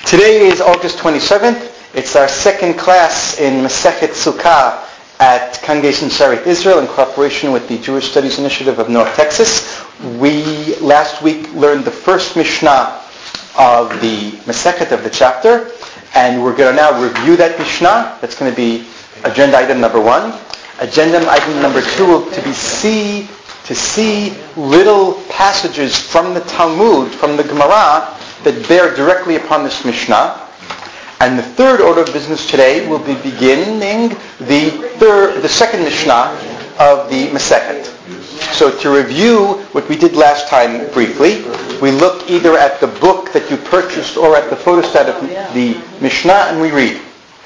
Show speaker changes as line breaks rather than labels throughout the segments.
Today is August 27th. It's our second class in Masechet Sukkah at Congregation Sharet Israel in cooperation with the Jewish Studies Initiative of North Texas. We last week learned the first Mishnah of the Masechet of the chapter, and we're going to now review that Mishnah. That's going to be agenda item number 1. Agenda item number 2 will to see little passages from the Talmud, from the Gemara, that bear directly upon this Mishnah. And the third order of business today will be beginning the second Mishnah of the Masechet. So to review what we did last time briefly, we look either at the book that you purchased or at the photostat of the Mishnah, and we read,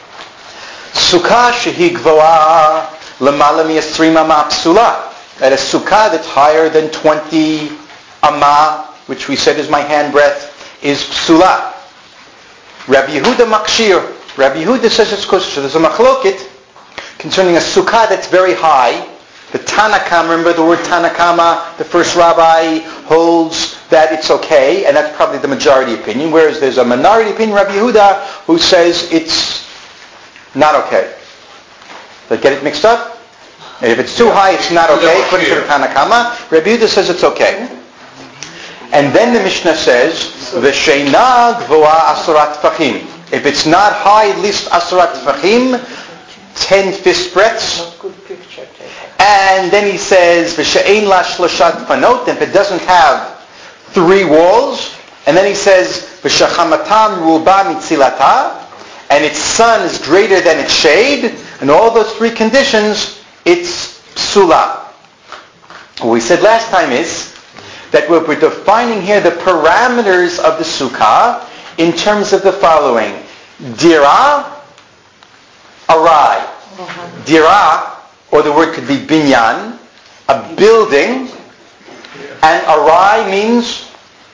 Sukkah shehi gvoa lemala mi-20 ama psula. That is sukkah that's higher than 20 ama, which we said is my handbreadth, is psula. Rabbi Yehuda makshir. Rabbi Yehuda says it's kosher. So there's a machloket concerning a sukkah that's very high. The Tanakama, remember the word Tanakama, the first rabbi holds that it's okay, and that's probably the majority opinion, whereas there's a minority opinion, Rabbi Yehuda, who says it's not okay. But get it mixed up? And if it's too high, it's not okay, according to the Tanakama. Rabbi Yehuda says it's okay. And then the Mishnah says, V'sheina gvoa asarat tefachim. If it's not high, at least asarat tefachim, 10 fist breadths. And then he says, V'she'ein la shloshat fanot. If it doesn't have 3 walls. And then he says, V'shachamatam ruba mitzilata. And its sun is greater than its shade. And all those 3 conditions, it's psula. What we said last time is that we're defining here the parameters of the sukkah in terms of the following. Dira, arai. Dira, or the word could be binyan, a building, and arai means?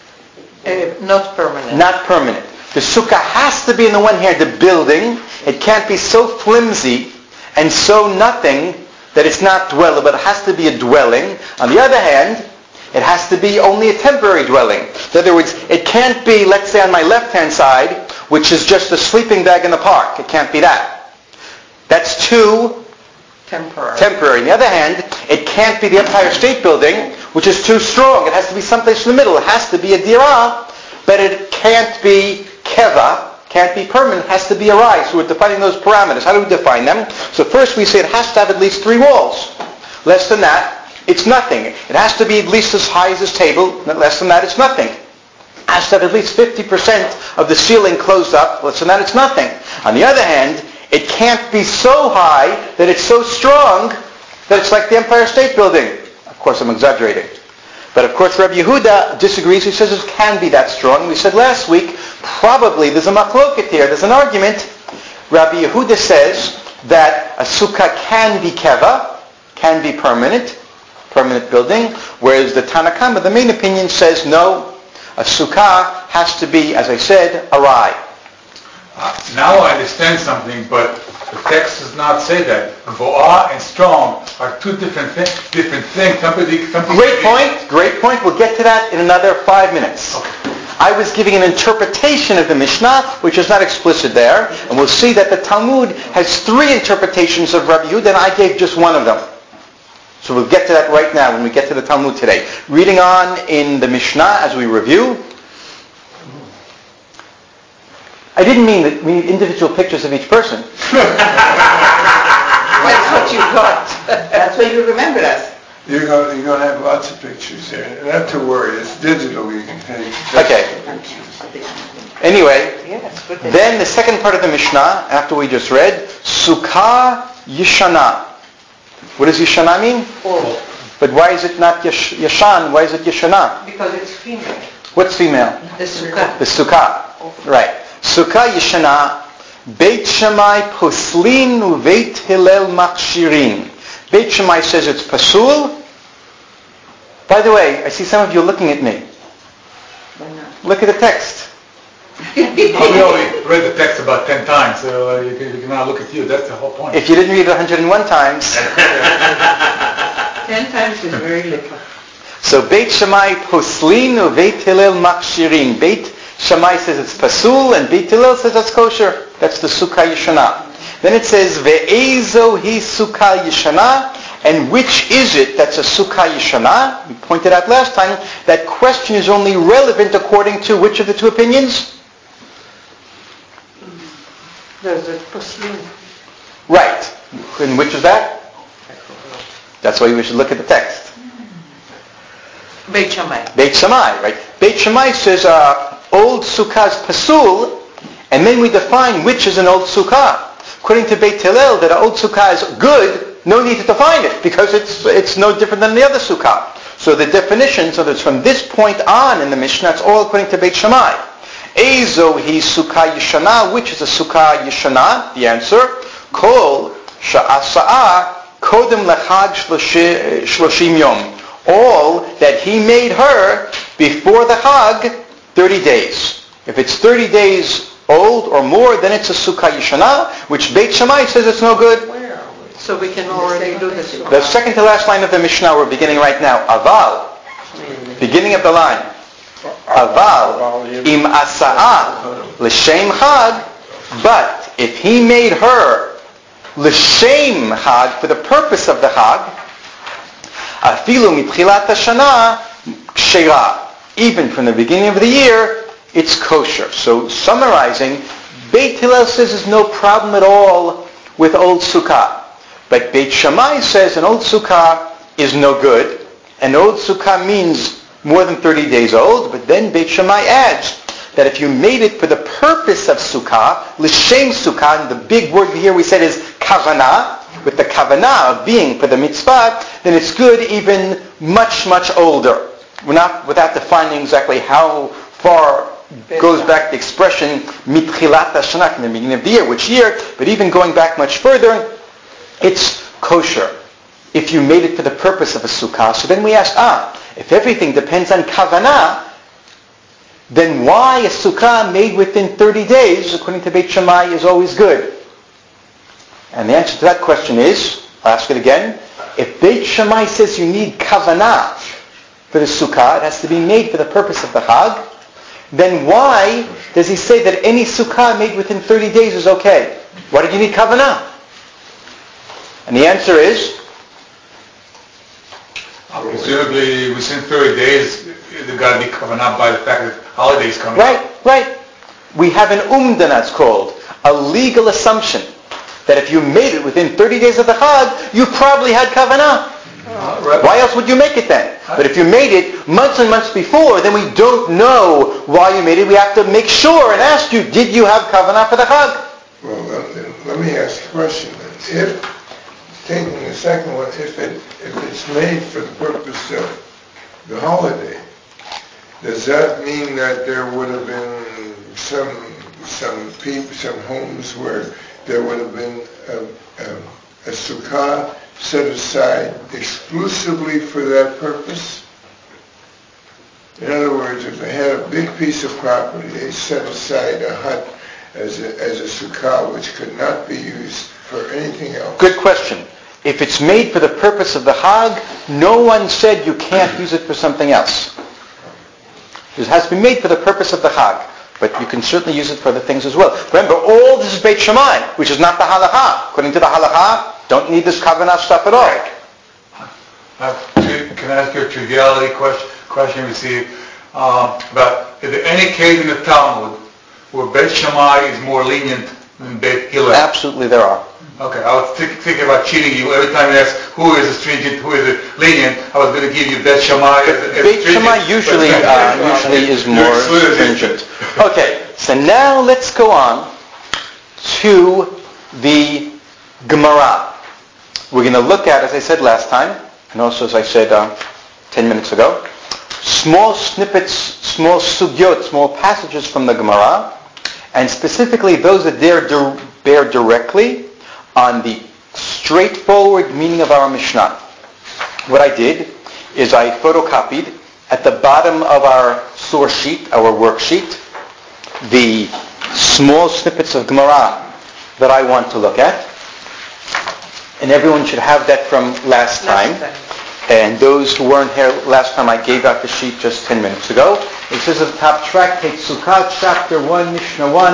Not permanent.
Not permanent. The sukkah has to be, on the one hand, the building. It can't be so flimsy and so nothing that it's not dwellable, but it has to be a dwelling. On the other hand, it has to be only a temporary dwelling. In other words, it can't be, let's say on my left-hand side, which is just a sleeping bag in the park. It can't be that. That's too temporary. On the other hand, it can't be the Empire State Building, which is too strong. It has to be someplace in the middle. It has to be a dira, but it can't be keva, can't be permanent. It has to be a rai. So we're defining those parameters. How do we define them? So first we say it has to have at least 3 walls. Less than that, it's nothing. It has to be at least as high as this table. Less than that, it's nothing. It has to have at least 50% of the ceiling closed up. Less than that, it's nothing. On the other hand, it can't be so high that it's so strong that it's like the Empire State Building. Of course, I'm exaggerating. But of course, Rabbi Yehuda disagrees. He says it can be that strong. We said last week, probably there's a machloket here. There's an argument. Rabbi Yehuda says that a sukkah can be keva, can be permanent building, whereas the Tanakama, the main opinion, says no, a sukkah has to be, as I said, a rai.
Now I understand something, but the text does not say that. Gvoa and strong are 2 different things.
Great point. We'll get to that in another 5 minutes. Okay. I was giving an interpretation of the Mishnah, which is not explicit there, and we'll see that the Talmud has 3 interpretations of Rabbi Yehuda, and I gave just one of them. So we'll get to that right now when we get to the Talmud today. Reading on in the Mishnah as we review. I didn't mean that we need individual pictures of each person.
That's what you got. That's what you remembered us.
You're going to have lots of pictures there. Not to worry. It's digital. You can take
pictures. Anyway, then the second part of the Mishnah, after we just read, Sukkah Yishana. What does Yishana mean?
Old.
But why is it not Yashan? Why is it Yishana?
Because it's female.
What's female?
The sukkah.
The sukkah. Right. Sukkah Yishana. Beit Shammai Puslin Uveit Hillel Makshirin. Beit Shammai says it's pasul. By the way, I see some of you looking at me.
Why not?
Look at the text.
We only read the text about 10 times, so you can now look at you. That's the whole point.
If you didn't read it 101 times.
10 times is very little.
So Beit Shammai Puslin Uveit Hillel Makshirin. Beit Shammai says it's pasul, and Beit Hillel says that's kosher. That's the Sukkah Yeshana. Then it says, Ve'ezo hi Sukkah Yeshana, and which is it that's a Sukkah Yeshana? We pointed out last time, that question is only relevant according to which of the two opinions?
There's a Muslim.
Right. And which is that? That's why we should look at the text.
Beit Shammai.
Beit Shammai, right? Beit Shammai says old sukkah is pasul, and then we define which is an old sukkah. According to Beit Hillel, that an old sukkah is good, no need to define it, because it's no different than the other sukkah. So the definition, so that's from this point on in the Mishnah, it's all according to Beit Shammai. Ezo hi sukkah yeshana, which is a sukkah yeshana? The answer, kol sha'asa'a kodem lechag shloshim yom. All that he made her before the Chag, 30 days. If it's 30 days old or more, then it's a Sukkah Yeshana, which Beit Shammai says it's no good.
Where are we? So we can already do this.
The second to last line of the Mishnah we're beginning right now. Aval, beginning of the line. Aval, im asa'a l'shem Chag, but if he made her l'shem Chag, for the purpose of the Chag, afilu mitchilat hashana kshera. Even from the beginning of the year, it's kosher. So summarizing, Beit Hillel says there's no problem at all with old sukkah. But Beit Shammai says an old sukkah is no good. An old sukkah means more than 30 days old. But then Beit Shammai adds that if you made it for the purpose of sukkah, l'shem sukkah, and the big word here we said is kavanah, with the kavanah of being for the mitzvah, then it's good even much, much older. We're not without defining exactly how far goes back the expression mitchilat hashana, in the beginning of the year, which year, but even going back much further, it's kosher. If you made it for the purpose of a sukkah, so then we ask, if everything depends on kavanah, then why a sukkah made within 30 days, according to Beit Shammai, is always good? And the answer to that question is, I'll ask it again, if Beit Shammai says you need kavanah for the sukkah, it has to be made for the purpose of the Chag, then why does he say that any sukkah made within 30 days is okay? Why did you need kavanah? And the answer is,
presumably within 30 days, there's got to be kavanah by the fact that holidays coming.
Right. We have an umdana, it's called, a legal assumption that if you made it within 30 days of the Chag, you probably had kavanah.
Right.
Why else would you make it then? But if you made it months and months before, then we don't know why you made it. We have to make sure and ask you, did you have kavanah for the Chag?
Well, let me ask a question then. If, taking the second one, if it's made for the purpose of the holiday, does that mean that there would have been some people, some homes where there would have been a sukkah set aside exclusively for that purpose? In other words, if they had a big piece of property, they set aside a hut as a sukkah which could not be used for anything else.
Good question. If it's made for the purpose of the Chag, no one said you can't use it for something else. It has to be made for the purpose of the Chag. But you can certainly use it for other things as well. Remember, all this is Beit Shammai, which is not the halacha. According to the halacha, don't need this kavanah stuff at all.
Can I ask you a triviality question received about, is there any case in the Talmud where Beit Shammai is more lenient than Beit Hillel?
Absolutely there are.
Okay, I was thinking about cheating you. Every time you ask who is a stringent, who is a lenient, I was going to give you Beit Shammai as
Beit
stringent.
Shammai usually is more stringent. Okay, so now let's go on to the Gemara. We're going to look at, as I said last time, and also as I said 10 minutes ago, small snippets, small sugyot, small passages from the Gemara, and specifically those that bear directly on the straightforward meaning of our Mishnah. What I did is I photocopied at the bottom of our source sheet, our worksheet, the small snippets of Gemara that I want to look at. And everyone should have that from last time. And those who weren't here last time, I gave out the sheet just 10 minutes ago. It says at the top, Tractate Sukkah, chapter 1, Mishnah 1.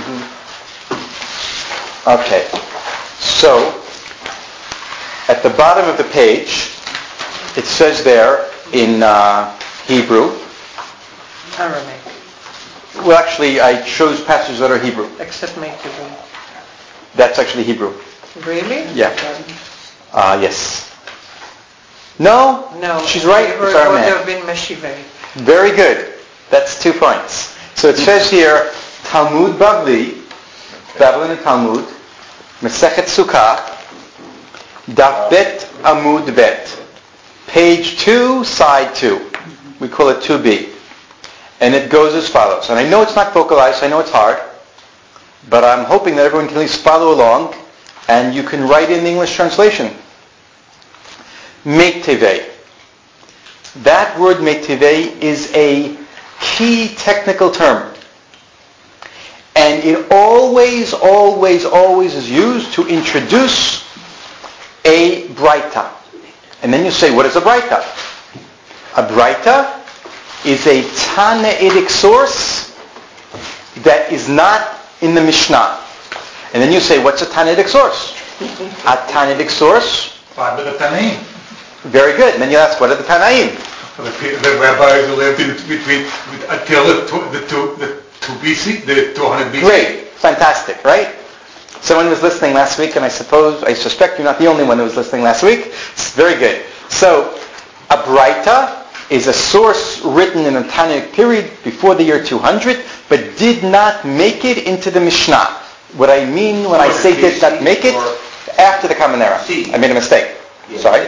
Okay. So, at the bottom of the page, it says there in Hebrew.
Aramaic.
Well, actually, I chose passages that are Hebrew.
Except Meitavei.
That's actually Hebrew.
Really?
Yeah. Yes. No?
No.
She's right.
It would
It's Aramaic.
have been Meshivei.
Very good. That's 2 points. So it says here, Talmud Bavli, Babylon Talmud, Masechet Sukkah, Daf Bet Amud Bet, page 2, side 2. We call it 2b. And it goes as follows. And I know it's not vocalized, I know it's hard, but I'm hoping that everyone can at least follow along, and you can write in the English translation. Meitavei. That word meitavei is a key technical term. And it always is used to introduce a braita. And then you say, what is a braita? A braita is a Tanaitic source that is not in the Mishnah. And then you say, what's a Tanaitic source? A Tanaitic source?
But the Tanaim.
Very good. And then you ask, what are the Tanaim?
The rabbis who lived in between until the 2 BC, the 200 BC.
Great. Fantastic, right? Someone was listening last week, and I suspect you're not the only one who was listening last week. It's very good. So, a braita is a source written in a Tanaic period before the year 200, but did not make it into the Mishnah. What I mean when I say did not make it, after the Common Era. I made a mistake. Sorry.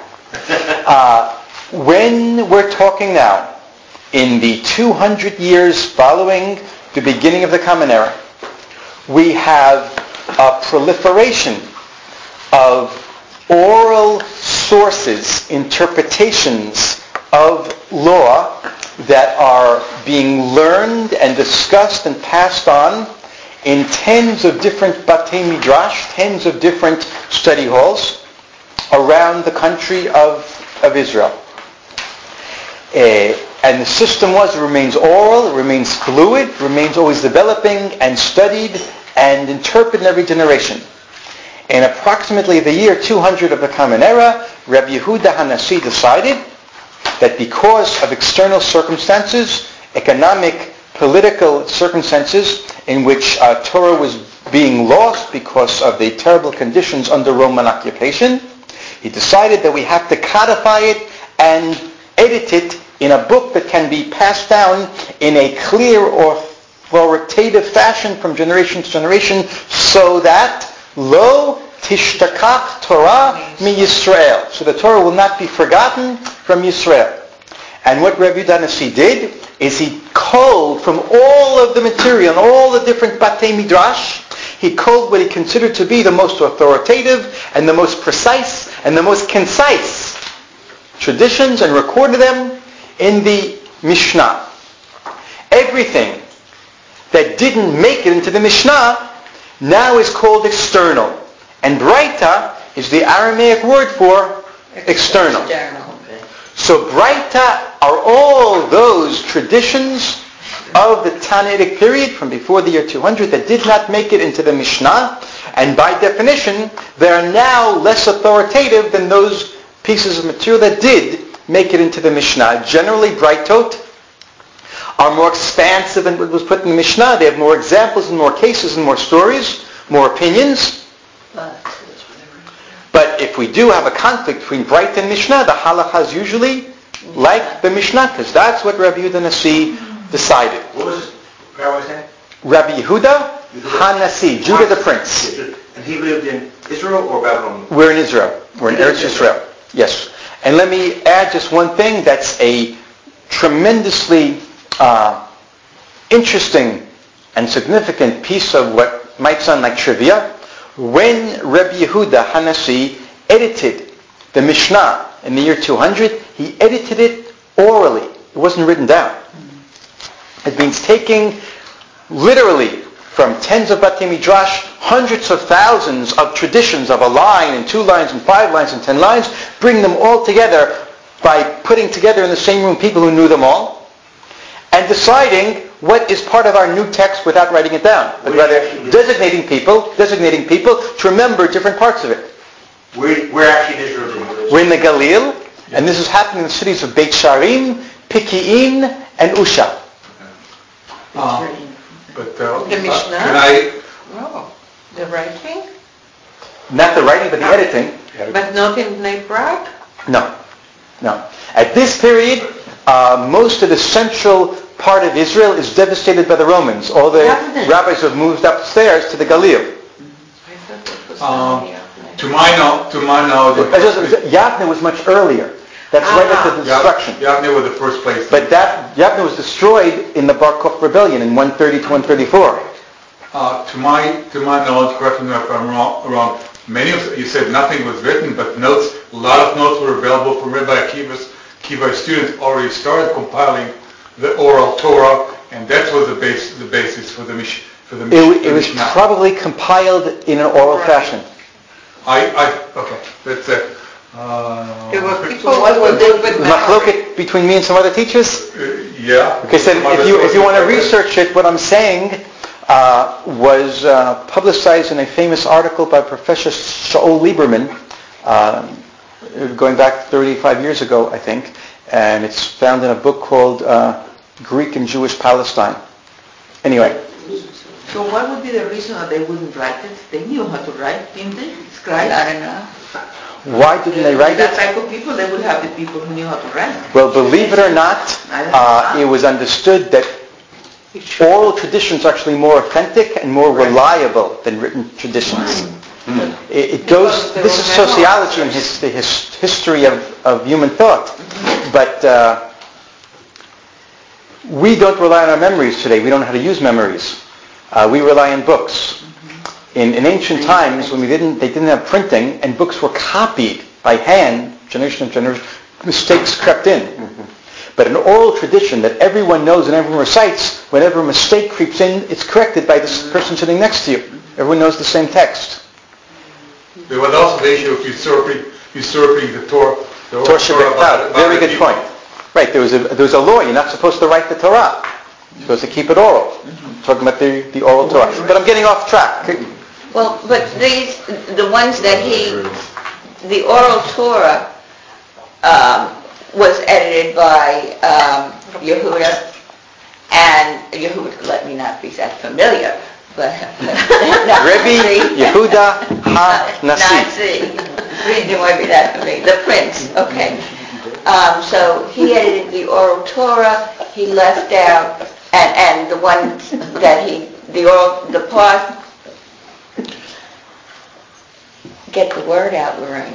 When we're talking now, in the 200 years following the beginning of the Common Era, we have a proliferation of oral sources, interpretations of law that are being learned and discussed and passed on in tens of different Batei Midrash, tens of different study halls around the country of Israel. And the system it remains oral, it remains fluid, it remains always developing and studied and interpreted in every generation. In approximately the year 200 of the Common Era, Rabbi Yehuda HaNasi decided that because of external circumstances, economic, political circumstances in which Torah was being lost because of the terrible conditions under Roman occupation, he decided that we have to codify it and edit it in a book that can be passed down in a clear, authoritative fashion from generation to generation, so that lo tishtakach Torah mi Yisrael, so the Torah will not be forgotten from Yisrael. And what Rabbi Yehuda HaNasi did is he culled from all of the material and all the different Batei Midrash, he culled what he considered to be the most authoritative and the most precise and the most concise traditions and recorded them in the Mishnah. Everything that didn't make it into the Mishnah now is called external. And braita is the Aramaic word for external. So braita are all those traditions of the Tanaitic period from before the year 200 that did not make it into the Mishnah, and by definition they are now less authoritative than those pieces of material that did make it into the Mishnah. Generally, braitot are more expansive than what was put in the Mishnah. They have more examples and more cases and more stories, more opinions. But if we do have a conflict between Braita and Mishnah, the halacha is usually like the Mishnah, because that's what Rabbi Yehuda HaNasi decided.
What was his rabbi's name?
Rabbi Yehuda HaNasi, Judah the Prince.
And he lived in Israel or Babylon?
We're in Israel. We're in Eretz Israel. Yes. And let me add just one thing that's a tremendously interesting and significant piece of what might sound like trivia. When Rabbi Yehuda HaNasi edited the Mishnah in the year 200, he edited it orally. It wasn't written down. It means taking literally from tens of Batei Midrash, hundreds of thousands of traditions of a line and 2 lines and 5 lines and 10 lines, bring them all together by putting together in the same room people who knew them all, and deciding what is part of our new text without writing it down, but rather designating people to remember different parts of it.
We're actually in Israel.
We're in the Galil, and this is happening in the cities of Beit Sharim, Piki'in, and Usha.
The Mishnah?
Can I?
No. The writing?
Not the writing, but the editing.
But not in Bnei Brak?
No. At this period, most of the central part of Israel is devastated by the Romans. All the rabbis have moved upstairs to the Galil.
I thought that was
To my knowledge,
Yavne was much earlier. That's right after the destruction.
Yavne was the first place.
But Yavne was destroyed in the Bar Kokhba rebellion in 130 to 134.
To my knowledge, correct me if I'm wrong. Many of you said nothing was written, but notes. A lot of notes were available from Rabbi Akiva's students already started compiling the oral Torah, and that was the basis for the Mishnah.
It was probably compiled in an oral fashion.
Okay, that's it.
There were people who were good with
Machloket between me and some other teachers?
Yeah.
Okay, so if you want to research it, what I'm saying was publicized in a famous article by Professor Shaul Lieberman, going back 35 years ago, I think, and it's found in a book called Greek and Jewish Palestine. Anyway.
So what would be the reason that they wouldn't write it? They knew how to write, didn't they? Scribes? I don't know.
Why didn't they write
That
it?
type of people, they would have the people who knew how to write.
Well, believe it or not, it was understood that oral traditions are actually more authentic and more reliable than written traditions. It goes. This is sociology and the history of human thought, but we don't rely on our memories today. We don't know how to use memories. We rely on books. In ancient times, when they didn't have printing, and books were copied by hand, generation after generation, mistakes crept in. But an oral tradition that everyone knows and everyone recites, whenever a mistake creeps in, it's corrected by this person sitting next to you. Everyone knows the same text.
There was also the issue of usurping the Torah.
Torah Shabbat. Very good point. Right, there was a law. You're not supposed to write the Torah. You're supposed to keep it oral. I'm talking about the oral Torah. But I'm getting off track.
Well, but the ones that the oral Torah was edited by Yehuda, and Yehuda, let me not be that familiar, but
Rebbe Yehuda HaNasi.
Didn't want to be that familiar. The prince, okay. So he edited the oral Torah. He left out, and the ones that the part. Get the word out, Lorraine.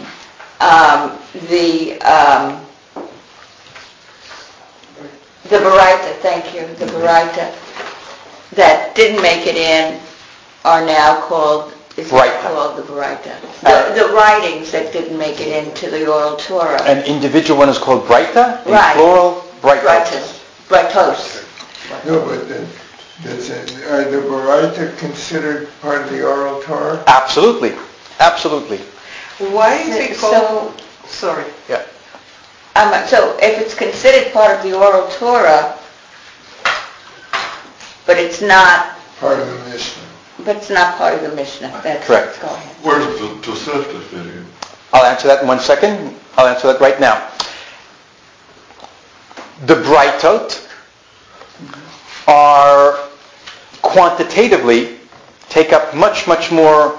The Baraita, thank you, the Baraita that didn't make it in are now called the Baraita. The writings that didn't make it into the oral Torah.
An individual one is called Braita,
right.
Plural, Braitos.
Braitos.
No, but are the Baraita considered part of the oral Torah?
Absolutely.
Why is it called? Sorry.
Yeah.
So if it's considered part of the oral Torah, but it's not
part of the Mishnah.
But it's not part of the Mishnah. That's
correct.
Go ahead.
Where's the Tosefta fit in?
I'll answer that in 1 second. I'll answer that right now. The Braitot are quantitatively take up much more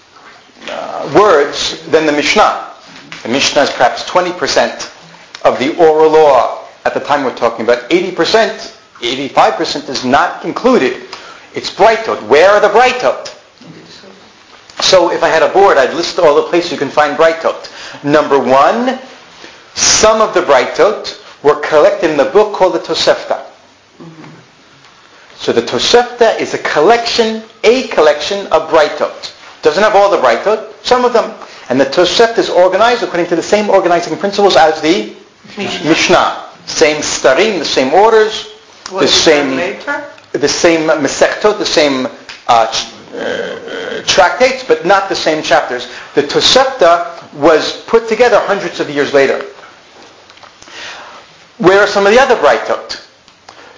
words than the Mishnah. The Mishnah is perhaps 20% of the oral law at the time we're talking about. 80%, 85% is not included. It's Braitot. Where are the Braitot? So if I had a board, I'd list all the places you can find Braitot. Number 1, some of the Braitot were collected in the book called the Tosefta. So the Tosefta is a collection of Braitot. Doesn't have all the Braitot, some of them. And the Tosefta is organized according to the same organizing principles as the Mishnah. Same starim, the same orders, the same Masechtot, the same tractates, but not the same chapters. The Tosefta was put together hundreds of years later. Where are some of the other Braitot?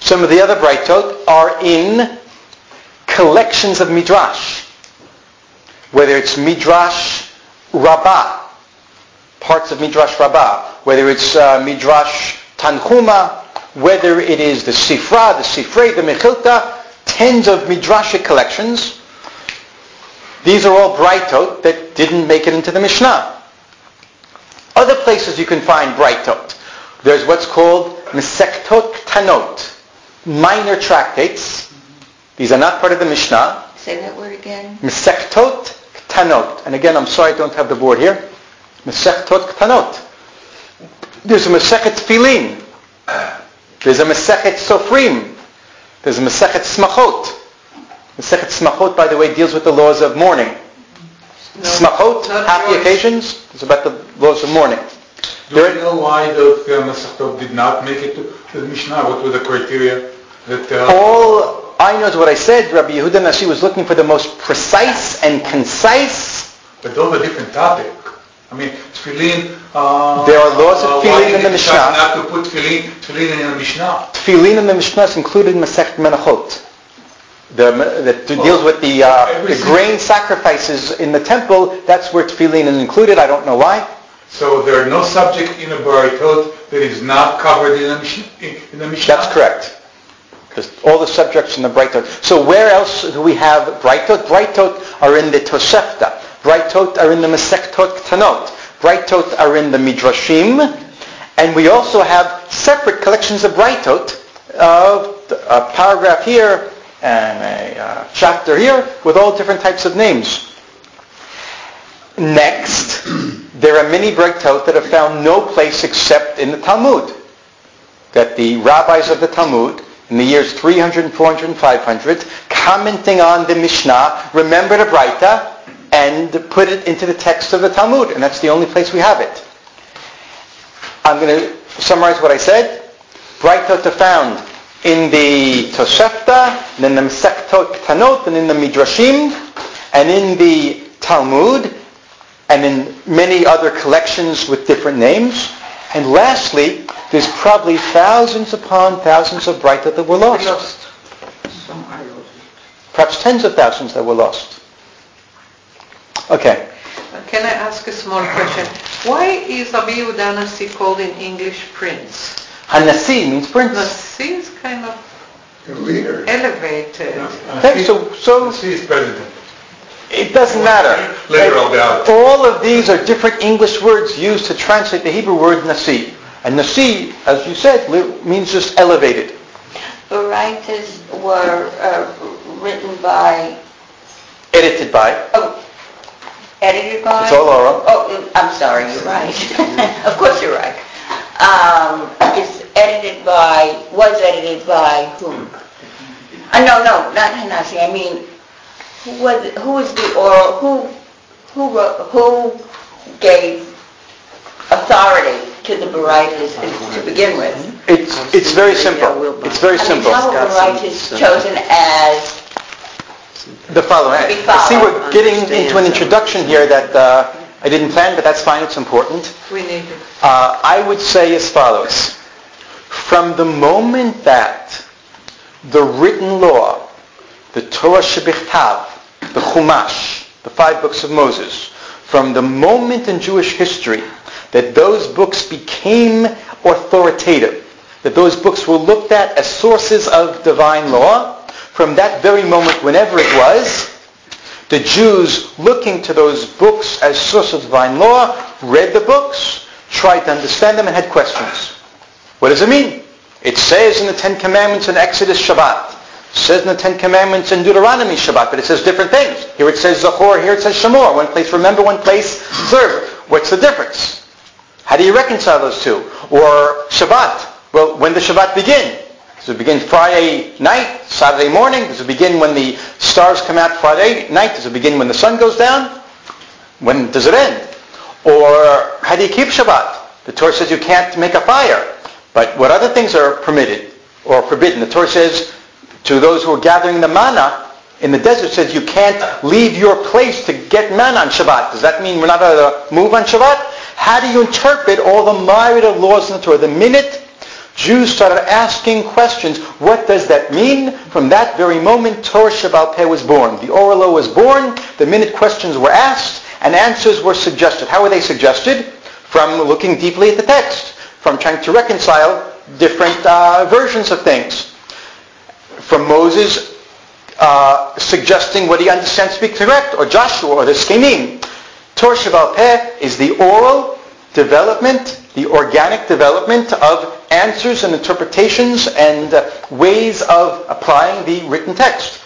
Some of the other Braitot are in collections of Midrash. Whether it's Midrash Rabbah, parts of Midrash Rabbah, whether it's Midrash Tanchuma, whether it is the Sifra, the Sifrei, the Mechilta, tens of Midrashic collections. These are all Braitot that didn't make it into the Mishnah. Other places you can find Braitot. There's what's called Mesektot Tanot, minor tractates. These are not part of the Mishnah.
Say that word again.
Mesektot Tanot. And again, I'm sorry I don't have the board here. Mesektot Tanot. There's a Mesechet Tfilin. There's a Mesechet Sofrim. There's a Mesechet Smachot. Mesechet Smachot, by the way, deals with the laws of mourning. Smachot, happy occasions, is about the laws of mourning.
Do you know why those Mesechtot did not make it to the Mishnah? What were the criteria?
All I know is what I said. Rabbi Yehuda Nasi was looking for the most precise and concise.
But those are different topics. I mean, tefillin.
There are laws of tefillin in the Mishnah.
Not to put tefillin in the Mishnah.
Tefillin in the Mishnah is included in Masechet Menachot. That deals with the grain sacrifices in the temple. That's where tefillin is included. I don't know why.
So there are no subject in a Braitot that is not covered in the Mishnah?
That's correct. All the subjects in the Braitot. So where else do we have Braitot? Braitot are in the Tosefta. Braitot are in the Mesektot Tanot. Braitot are in the Midrashim. And we also have separate collections of Braitot, a paragraph here and a chapter here with all different types of names. Next, there are many Braitot that have found no place except in the Talmud. That the rabbis of the Talmud, in the years 300, 400, and 500, commenting on the Mishnah, remembered a Braita and put it into the text of the Talmud. And that's the only place we have it. I'm going to summarize what I said. Braitot are found in the Tosefta, and in the Mesektot Tanot, and in the Midrashim, and in the Talmud, and in many other collections with different names. And lastly, there's probably thousands upon thousands of Braitot that were lost. Perhaps tens of thousands that were lost. Okay.
Can I ask a small question? Why is Rabbi Yehuda Nasi called in English Prince?
Hanasi means prince.
Nasi is kind of
leader.
Elevated.
Okay, so
Nasi is president.
It doesn't matter.
Literal doubt.
All of these are different English words used to translate the Hebrew word nasi. And nasi, as you said, means just elevated.
Baraitas were written by...
Edited by.
Oh, edited by?
It's all oral.
Oh, I'm sorry, you're right. Of course you're right. It's was edited by whom? No, not Hanasi. I mean, who was the oral, who gave authority to the Baraitas to begin with?
It's very simple. It's very simple.
How were Baraitas chosen as
the following? I see we're getting into an introduction here that I didn't plan, but that's fine. It's important.
We need it.
I would say as follows. From the moment that the written law, the Torah Shebichtav, the Chumash, the 5 books of Moses, from the moment in Jewish history that those books became authoritative, that those books were looked at as sources of divine law, from that very moment, whenever it was, the Jews looking to those books as sources of divine law, read the books, tried to understand them, and had questions. What does it mean? It says in the 10 Commandments in Exodus Shabbat. It says in the 10 Commandments in Deuteronomy Shabbat, but it says different things. Here it says Zachor, here it says Shamor. One place remember, one place observe. What's the difference? How do you reconcile those two? Or Shabbat. Well, when does Shabbat begin? Does it begin Friday night, Saturday morning? Does it begin when the stars come out Friday night? Does it begin when the sun goes down? When does it end? Or how do you keep Shabbat? The Torah says you can't make a fire. But what other things are permitted or forbidden? The Torah says to those who are gathering the manna in the desert, says you can't leave your place to get manna on Shabbat. Does that mean we're not allowed to move on Shabbat? How do you interpret all the myriad of laws in the Torah? The minute Jews started asking questions. What does that mean? From that very moment, Torah Sheba'al Peh was born. The oral law was born. The minute questions were asked and answers were suggested. How were they suggested? From looking deeply at the text, from trying to reconcile different versions of things. From Moses suggesting what he understands to be correct, or Joshua, or the Skenim. Torah Sheba'al Peh is the oral development, the organic development of answers and interpretations and ways of applying the written text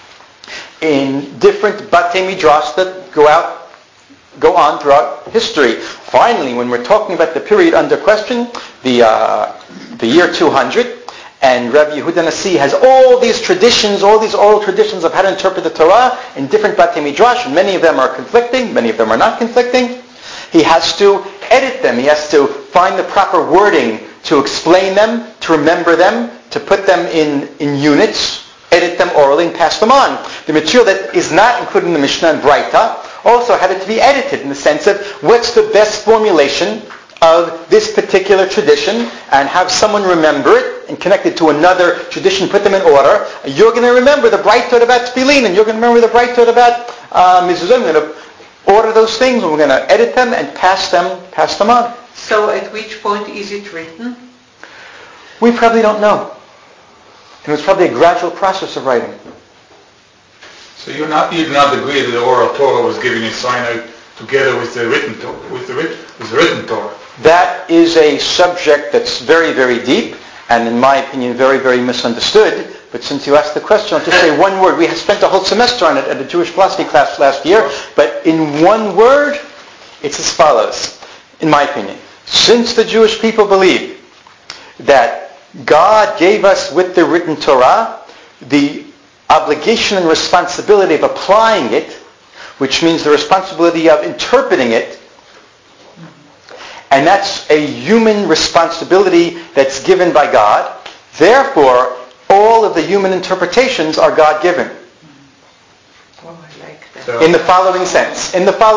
in different Batei Midrash that go on throughout history. Finally, when we're talking about the period under question, the year 200, and Rabbi Yehuda Nasi has all these traditions, all these oral traditions of how to interpret the Torah in different Batei Midrash, and many of them are conflicting, many of them are not conflicting. He has to edit them. He has to find the proper wording to explain them, to remember them, to put them in units, edit them orally, and pass them on. The material that is not included in the Mishnah and Braita also had it to be edited in the sense of what's the best formulation of this particular tradition, and have someone remember it and connect it to another tradition, put them in order. You're going to remember the Braitot about Tefillin, and you're going to remember the Braitot about Mezuzah. I'm going to order those things, and we're going to edit them and pass them on.
So at which point is it written?
We probably don't know. It was probably a gradual process of writing.
So you do not agree that the oral Torah was given in Sinai together with the written Torah?
That is a subject that's very, very deep, and in my opinion, very, very misunderstood. But since you asked the question, I'll just say one word. We have spent a whole semester on it at a Jewish philosophy class last year, but in one word, it's as follows, in my opinion. Since the Jewish people believe that God gave us with the written Torah the obligation and responsibility of applying it, which means the responsibility of interpreting it, and that's a human responsibility that's given by God. Therefore, all of the human interpretations are God-given.
Oh, I like that.
In the following sense.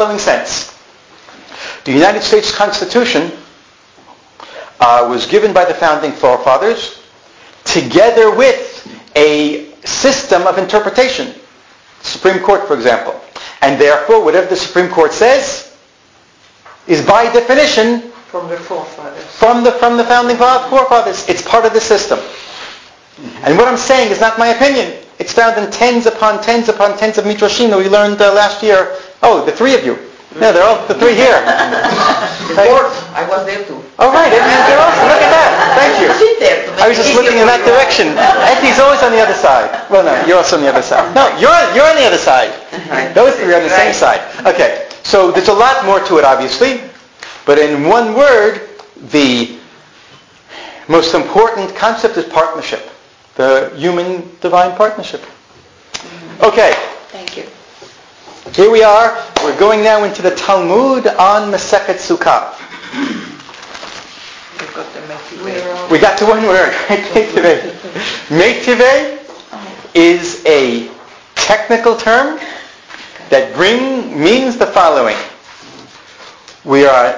The United States Constitution was given by the founding forefathers together with a system of interpretation. Supreme Court, for example. And therefore, whatever the Supreme Court says is by definition
From the forefathers.
from the founding forefathers. It's part of the system. And what I'm saying is not my opinion. It's found in tens upon tens of midrashim that we learned last year. Oh, the three of you. Yeah, they're all the three here.
The fourth, I was there too.
Oh, right. They're awesome. Look at that. Thank you.
Sit there.
I was just looking in that direction. Effie's always on the other side. Well, no, you're also on the other side. No, you're on the other side. Those three are on the same side. Okay, so there's a lot more to it, obviously. But in one word, the most important concept is partnership. The human-divine partnership. Okay.
Thank you.
Here we are. We're going now into the Talmud on Masechet Sukkah. We got to one word. Meitivei. Meitivei is a technical term that means the following. We are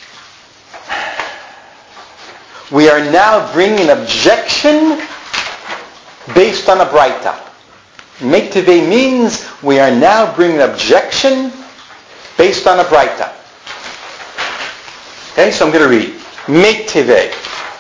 now bringing an objection based on a Braita. Meitivei means we are now bringing an objection based on a Braita. Okay, so I'm going to read. Meitivei.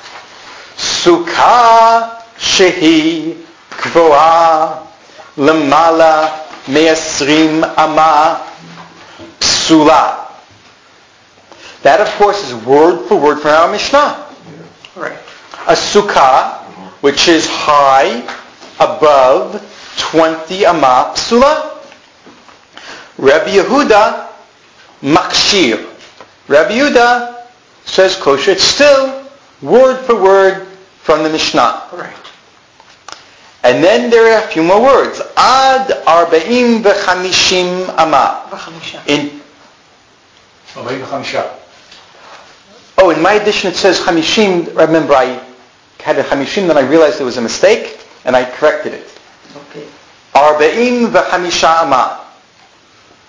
Sukkah shehi gvoa lemala me'esrim ama psula. That, of course, is word for word from our Mishnah.
Right.
A sukkah, which is high above 20 amah psula. Rabbi Yehuda makshir. Rabbi Yehuda says kosher. It's still word for word from the Mishnah.
Right.
And then there are a few more words. Ad arba'im v'chamishim amah. In in my edition it says chamishim. Remember, I had a chamishim, then I realized there was a mistake, and I corrected it.
Okay.
Arba'im v'chamisha amah.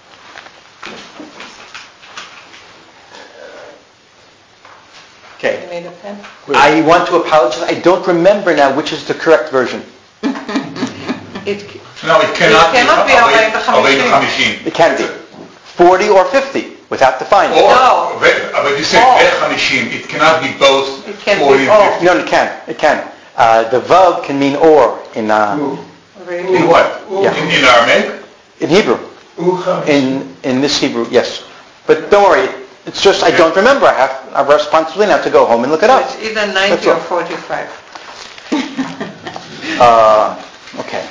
Okay.
made of hemp?
I want to apologize. I don't remember now which is the correct version.
No, it cannot be
40
It can be 40 or 50 without defining.
Or, but you said ו-50, it cannot be both
It can
40
be
and 50.
No, it can. It can. The vav can mean or in
Really?
In what?
Yeah.
In Aramaic?
in Hebrew. In this Hebrew, yes. But don't worry. It's just I don't remember. I have a responsibility now to go home and look it up.
It's either 90 or 45.
Okay.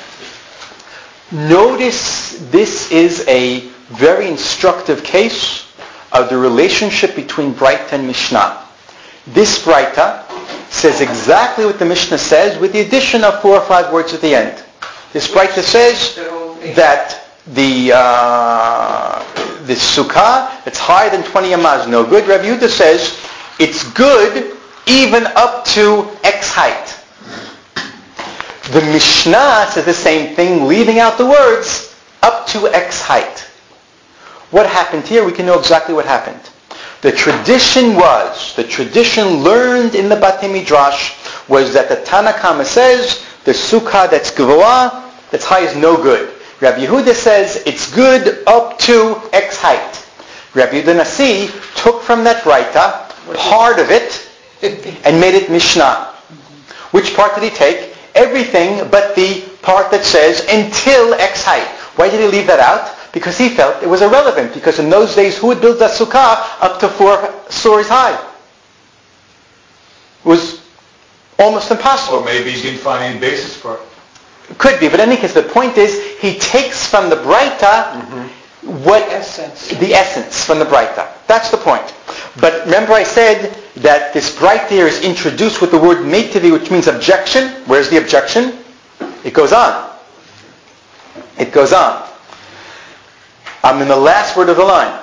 Notice this is a very instructive case of the relationship between Braita and Mishnah. This Braita says exactly what the Mishnah says with the addition of 4 or 5 words at the end. This Braita says that the sukkah that's higher than 20 amah is no good. Rabbi Yehuda says it's good even up to X height. The Mishnah says the same thing, leaving out the words up to X height. What happened here? We can know exactly what happened. The tradition learned in the Batei Midrash was that the Tana Kama says the sukkah that's gvoah, that's high, is no good. Rabbi Yehuda says it's good up to X height. Rabbi Yehuda Nasi took from that Braita part of it and made it Mishnah. Which part did he take? Everything but the part that says until X height. Why did he leave that out? Because he felt it was irrelevant. Because in those days, who would build a sukkah up to 4 stories high? It was almost impossible.
Or maybe he didn't find any basis for it.
Could be, but in any case, the point is he takes from the Braita the essence from the Braita. That's the point. But remember I said that this Braita here is introduced with the word meitivi, which means objection. Where's the objection? It goes on. It goes on. I'm in the last word of the line.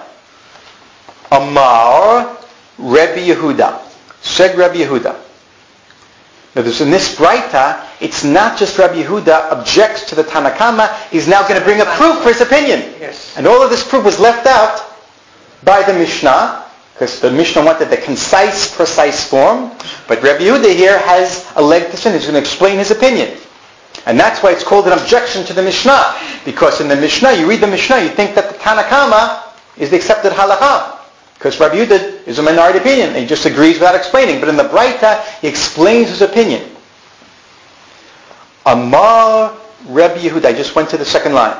Amar Rabbi Yehuda. Said Rabbi Yehuda. Now in this Braita, it's not just Rabbi Yehuda objects to the Tana Kama, he's now going to bring a proof for his opinion.
Yes.
And all of this proof was left out by the Mishnah, because the Mishnah wanted the concise, precise form, but Rabbi Yehuda here has a leg to stand. He's going to explain his opinion. And that's why it's called an objection to the Mishnah, because in the Mishnah, you read the Mishnah, you think that the Tana Kama is the accepted halakha. Because Rabbi Yehuda is a minority opinion. He just agrees without explaining. But in the Braita, he explains his opinion. Amar Rabbi Yehuda. I just went to the second line.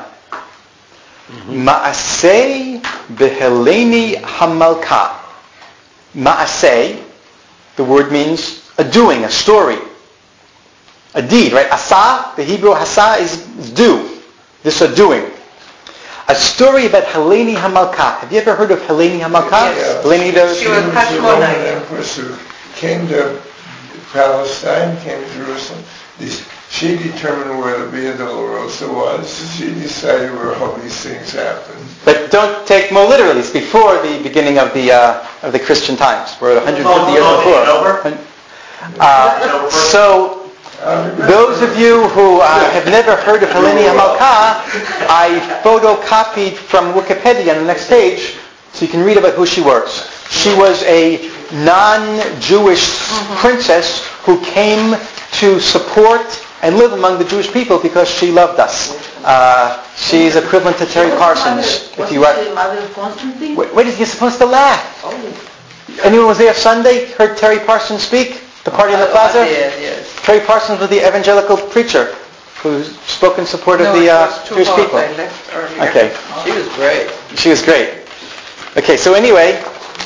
Ma'aseh beheleni hamalka. Ma'aseh, the word means a doing, a story. A deed, right? Asa, the Hebrew hasa is do. This is a doing. A story about Helene Hamalka. Have you ever heard of Helene Hamalka?
Yes.
Helene
She was
the Roman empress who came to Palestine, came to Jerusalem. She determined where the Via Dolorosa was. She decided where all these things happened.
But don't take more literally. It's before the beginning of the Christian times. We're 150 years before. So those of you who have never heard of Helene Hamalka, I photocopied from Wikipedia on the next page so you can read about who she was. She was a non-Jewish princess who came to support and live among the Jewish people because she loved us. She is equivalent to Terry Parsons.
Was she the mother of Constantine?
Wait, you're supposed to laugh.
Oh.
Anyone was there Sunday, heard Terry Parsons speak? The party in the plaza?
I did, yes.
Terry Parsons was the evangelical preacher who spoke in support of the Jewish people.
I left earlier.
Okay.
She was great.
She was great. Okay, so anyway,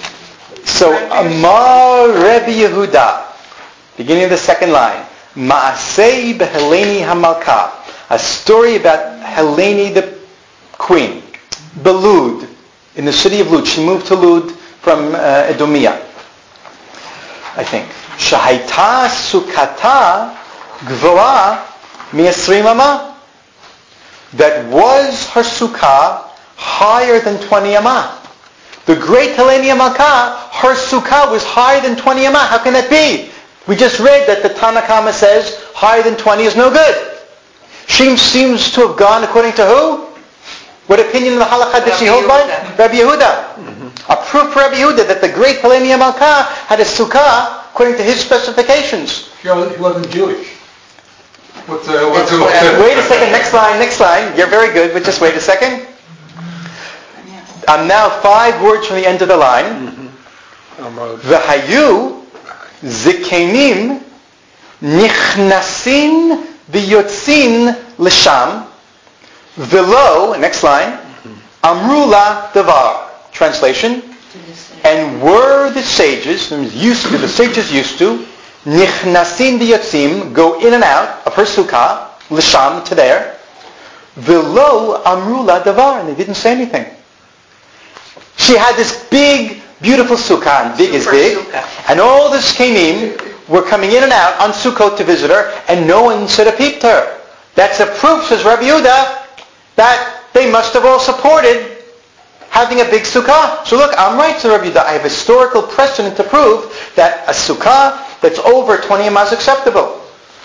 Amar Rabbi Yehuda, beginning of the second line, Ma'aseh beheleni hamalka, a story about Helene the queen, Belud, in the city of Lud. She moved to Lud from Edomia, I think. Shahaita sukkata gvoa mi-20 amah. That was her sukkah higher than 20 amah. The great Helene Hamalka, her sukkah was higher than 20 amah. How can that be? We just read that the Tana Kama says higher than 20 is no good. She seems to have gone according to who? What opinion in the halakha did she hold by? Rabbi Yehuda. A proof for Rabbi Yehuda that the great Helene Hamalka had a sukkah according to his specifications.
He wasn't Jewish. What's
Wait a second, next line. You're very good, but just wait a second. I'm now 5 words from the end of the line. V'hayu zikenim nichnasin v'yotzin l'sham v'lo, next line, amrula davar. Translation, and were the sages, the sages used to, nichnasin v'yotzim, go in and out of her sukkah, l'sham, to there, v'lo amrula davar, and they didn't say anything. She had this big, beautiful sukkah, and big is big, and all the Shkenim were coming in and out on Sukkot to visit her, and no one said a peep to her. That's a proof, says Rabbi Yehuda, that they must have all supported having a big sukkah. So look, I'm right, says Rabbi Yehuda. I have historical precedent to prove that a sukkah that's over 20 amah is acceptable.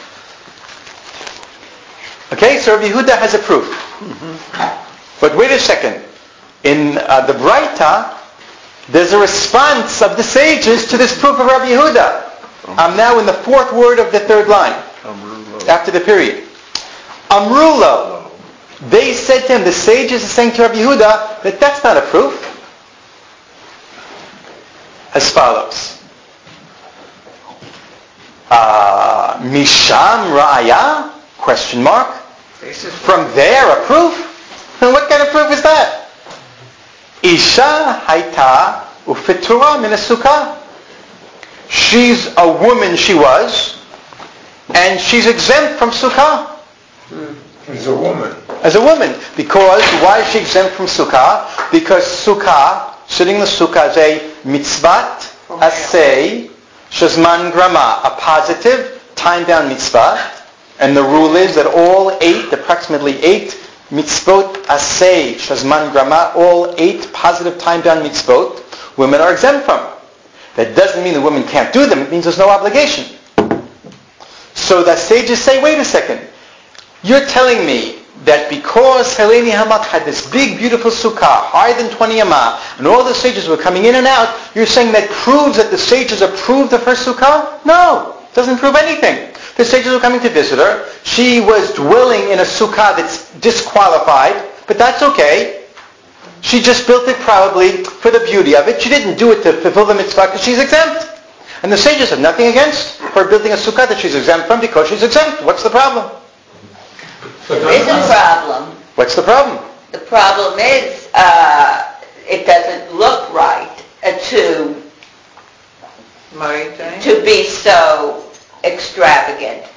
Okay, so Rabbi Yehuda has a proof. But wait a second. In the Braita, there's a response of the sages to this proof of Rabbi Yehuda. I'm now in the 4th word of the 3rd line, after the period. Amrulo. They said to him, the sages are saying to Rabbi Yehuda, that that's not a proof. As follows. Misham Ra'aya? Question mark. From there, a proof? And what kind of proof is that? Isha hayta ufetura min sukkah. She's a woman, she was, and she's exempt from sukkah.
As a woman.
As a woman. Because, why is she exempt from sukkah? Because sukkah, sitting in the sukkah, is a mitzvat, asay, shazman grama, a positive, time-bound mitzvah. And the rule is that all 8, approximately 8, mitzvot asay, shazman grama, all 8 positive time-bound mitzvot, women are exempt from. That doesn't mean the women can't do them. It means there's no obligation. So the sages say, wait a second. You're telling me that because Heleni Hamak had this big, beautiful sukkah, higher than 20 amah, and all the sages were coming in and out, you're saying that proves that the sages approved of her sukkah? No, it doesn't prove anything. The sages were coming to visit her. She was dwelling in a sukkah that's disqualified, but that's okay. She just built it probably for the beauty of it. She didn't do it to fulfill the mitzvah because she's exempt. And the sages have nothing against her building a sukkah that she's exempt from because she's exempt. What's the problem?
There is a problem.
What's the problem?
The problem is it doesn't look right to be so extravagant.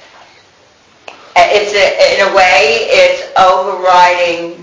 In a way, it's overriding.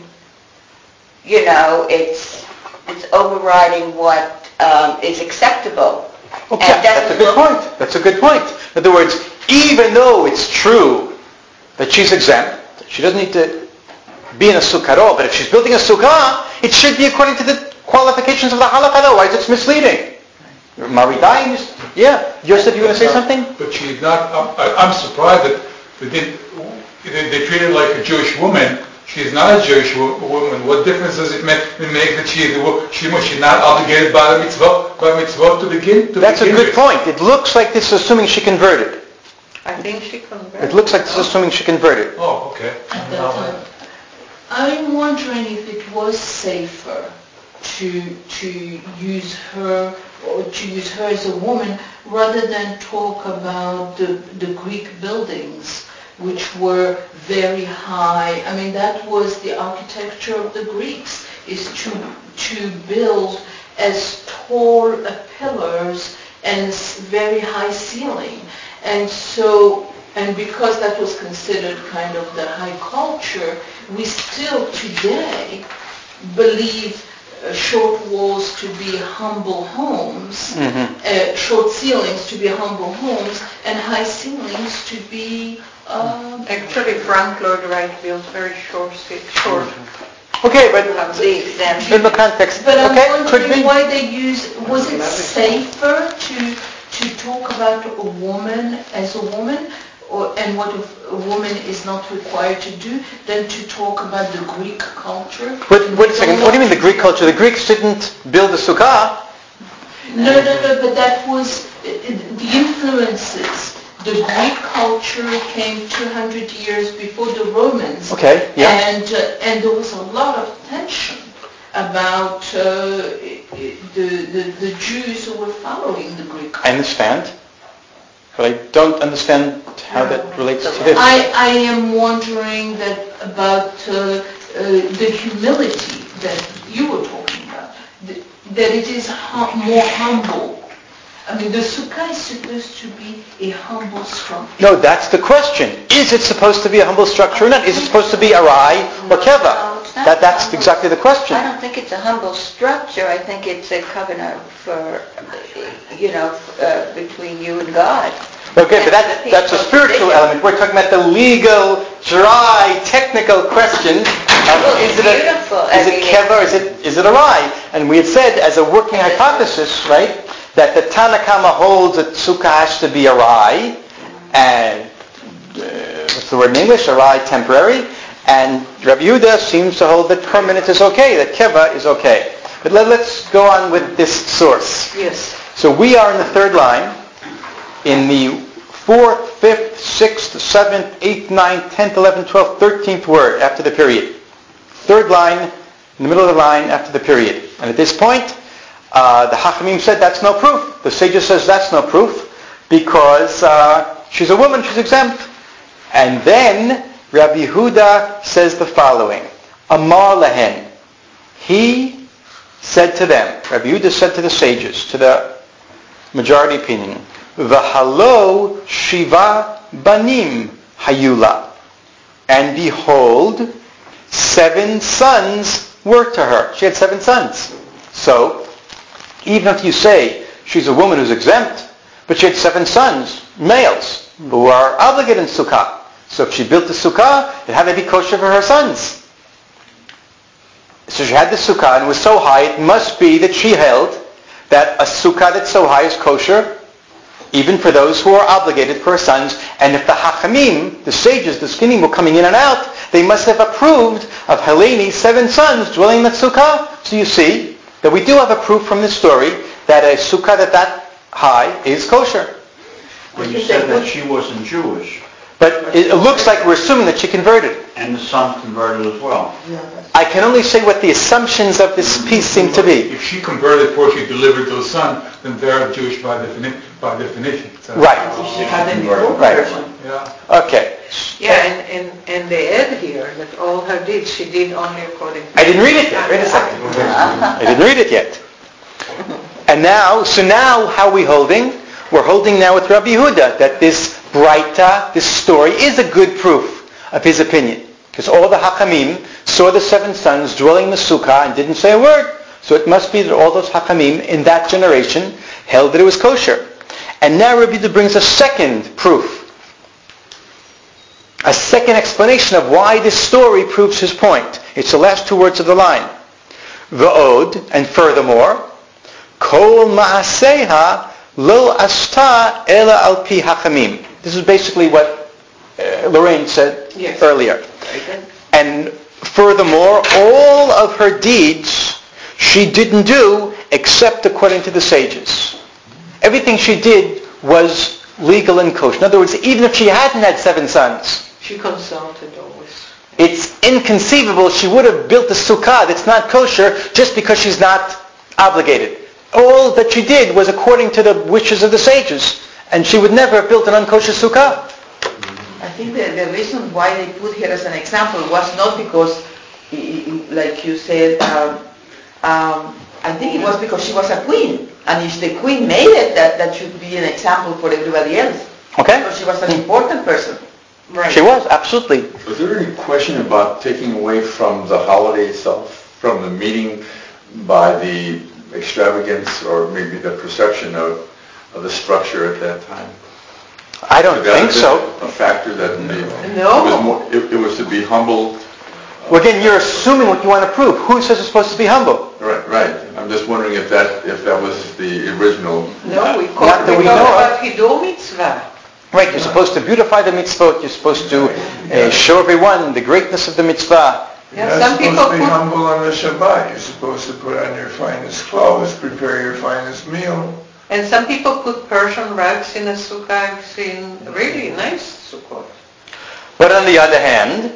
It's overriding what is acceptable.
Okay, that's a good point. That's a good point. In other words, even though it's true that she's exempt, she doesn't need to be in a sukkah at all, but if she's building a sukkah, it should be according to the qualifications of the halakha, otherwise it's misleading. Maridai, yeah. Yosef, you want to say something?
But she's not, I'm surprised that they treat her like a Jewish woman. She's not a Jewish woman. What difference does it make that she's not obligated by the mitzvah to begin?
That's a good point. It looks like this is assuming she converted.
I think she converted.
It looks like this is assuming she converted.
Oh, okay.
At that time, I'm wondering if it was safer to use her as a woman rather than talk about the Greek buildings, which were very high. I mean, that was the architecture of the Greeks, is to build as tall pillars and very high ceiling. And so, and because that was considered kind of the high culture, we still today believe short walls to be humble homes, short ceilings to be humble homes, and high ceilings to be...
Actually, Frank Lloyd Wright built very short.
Okay, but in the context,
but I'm
okay,
wondering why they was it safer to talk about a woman as a woman, and what a woman is not required to do, than to talk about the Greek culture?
Wait a second, what do you mean the Greek culture? The Greeks didn't build a sukkah.
No, but that was the influences, the Greek culture came 200 years before the Romans.
Okay, yeah.
And there was a lot of tension about the Jews who were following the Greek culture.
I understand, but I don't understand how that relates to this.
I am wondering about the humility that you were talking about, that it is more humble. I mean, the sukkah is supposed to be a humble structure.
No, that's the question. Is it supposed to be a humble structure or not? Is it supposed to be arai or keva? That's exactly the question.
I don't think it's a humble structure. I think it's a covenant for, between you and God.
Okay, but that's a spiritual element. We're talking about the legal, dry, technical question of is it keva, is it arai? And we had said, as a working hypothesis, right, that the Tanna Kama holds that sukkah has to be arai, and what's the word in English? Arai, temporary. And Rabbi Yehuda seems to hold that permanent is okay, that keva is okay. But let's go on with this source.
Yes.
So we are in the third line, in the 4th, 5th, 6th, 7th, 8th, 9th, 10th, 11th, 12th, 13th word after the period. Third line, in the middle of the line after the period. And at this point, the Hachamim said that's no proof. The sages says that's no proof because she's a woman, she's exempt. And then Rabbi Yehuda says the following: Amar lahen. He said to them, Rabbi Yehuda said to the sages, to the majority opinion, V'halo shiva banim hayula. And behold, 7 sons were to her. She had 7 sons. So, even if you say she's a woman who's exempt, but she had 7 sons, males, who are obligated in sukkah. So if she built the sukkah, it had to be kosher for her sons. So she had the sukkah, and it was so high, it must be that she held that a sukkah that's so high is kosher, even for those who are obligated for her sons. And if the Hachamim, the sages, the skinim were coming in and out, they must have approved of Heleni's 7 sons dwelling in the sukkah. So you see that we do have a proof from this story that a sukkah that high is kosher.
Well, you said that she wasn't Jewish.
But it looks like we're assuming that she converted.
And the son converted as well.
I can only say what the assumptions of this piece seem to be.
If she converted before she delivered those sons, then they're Jewish by definition. So.
Right. Right.
Yeah.
Okay.
Yeah, and they add here that all her deeds she did only according to...
I didn't read it yet. Wait a second. I didn't read it yet. And now how are we holding? We're holding now with Rabbi Yehuda that this Braita, this story, is a good proof of his opinion. Because all the Hakamim saw the 7 sons dwelling in the sukkah and didn't say a word. So it must be that all those Hakamim in that generation held that it was kosher. And now Rabbi Yehuda brings a second proof. A second explanation of why this story proves his point. It's the last 2 words of the line. V'od, and furthermore, kol ma'aseha lo asta ela al pi Hakamim. This is basically what Lorraine said earlier. And furthermore, all of her deeds she didn't do except according to the sages. Everything she did was legal and kosher. In other words, even if she hadn't had 7 sons,
she consulted always.
It's inconceivable she would have built a sukkah that's not kosher just because she's not obligated. All that she did was according to the wishes of the sages. And she would never have built an unkosher sukkah.
I think the reason why they put her as an example was not because, like you said, I think it was because she was a queen. And if the queen made it, that should be an example for everybody else.
Okay.
Because she was an important person.
Right.
She was, absolutely.
Was there any question about taking away from the holiday itself, from the meaning by the extravagance or maybe the perception of the structure at that time?
I don't think so.
A factor that it was to be humble.
Well, again, you're assuming what you want to prove. Who says it's supposed to be humble?
Right. I'm just wondering if that was the original.
No, we
Not that we know of.
about Hidur Mitzvah.
Right, you're supposed to beautify the mitzvot. You're supposed to show everyone the greatness of the mitzvah.
Yeah,
You're
some
supposed
people
to be
put...
humble on the Shabbat. You're supposed to put on your finest clothes, prepare your finest meal.
And some people put Persian rugs in a sukkah. I've seen really nice sukkot.
But on the other hand,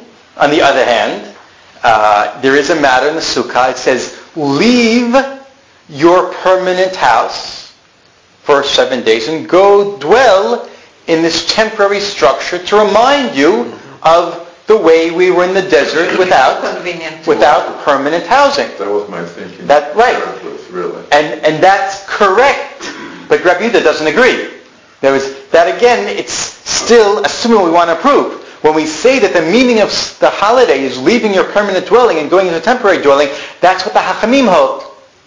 there is a matter in the sukkah. It says, leave your permanent house for 7 days and go dwell in this temporary structure to remind you of the way we were in the desert without permanent housing.
That was my thinking.
That's right.
Really.
And that's correct. But Rabbi Yehuda doesn't agree. That again, it's still assuming we want to prove. When we say that the meaning of the holiday is leaving your permanent dwelling and going into a temporary dwelling, that's what the Hachamim hold.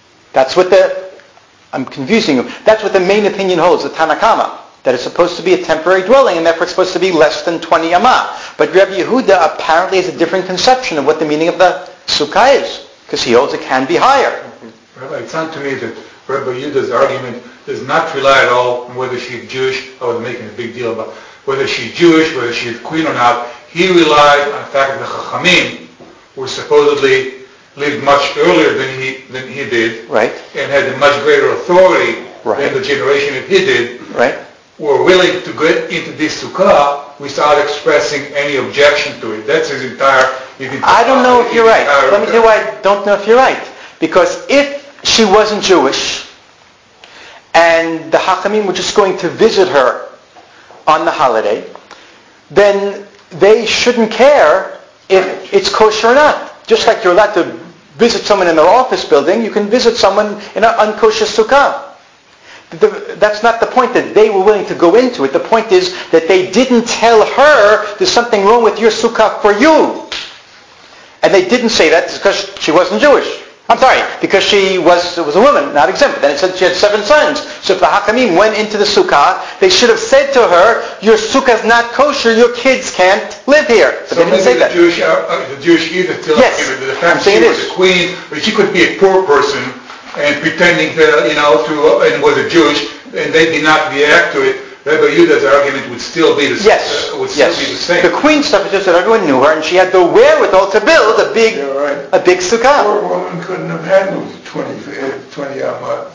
I'm confusing you. That's what the main opinion holds, the Tanna Kama. That it's supposed to be a temporary dwelling and therefore it's supposed to be less than 20 amah. But Rabbi Yehuda apparently has a different conception of what the meaning of the sukkah is, because he holds it can be higher.
Rabbi, it sounds to me that Rabbi Yehuda's argument does not rely at all on whether she's Jewish. I was making a big deal about whether she's Jewish, whether she's queen or not. He relied on the fact that the Chachamim were supposedly lived much earlier than he did,
right,
and had a much greater authority than the generation that he did,
right,
were willing to get into this sukkah without expressing any objection to it. That's his entire...
I don't know if you're right. Let me tell you why I don't know if you're right. Because if she wasn't Jewish, and the Hachamim were just going to visit her on the holiday, then they shouldn't care if it's kosher or not. Just like you're allowed to visit someone in their office building, you can visit someone in an unkosher sukkah. That's not the point that they were willing to go into it. The point is that they didn't tell her there's something wrong with your sukkah for you. And they didn't say that because she wasn't Jewish. I'm sorry, because she was a woman, not exempt. Then it said she had 7 sons. So if the Hachamim went into the sukkah, they should have said to her, your sukkah is not kosher, your kids can't live here. But
so
they didn't say that.
The Jewish either still the fact that she was a queen, but she could be a poor person and pretending and was a Jewish, and they did not react to it. Rabbi Yehuda's argument would still be the same.
The queen stuff is just that everyone knew her, and she had the wherewithal to build a big sukkah.
Poor woman couldn't have handled 20 amah.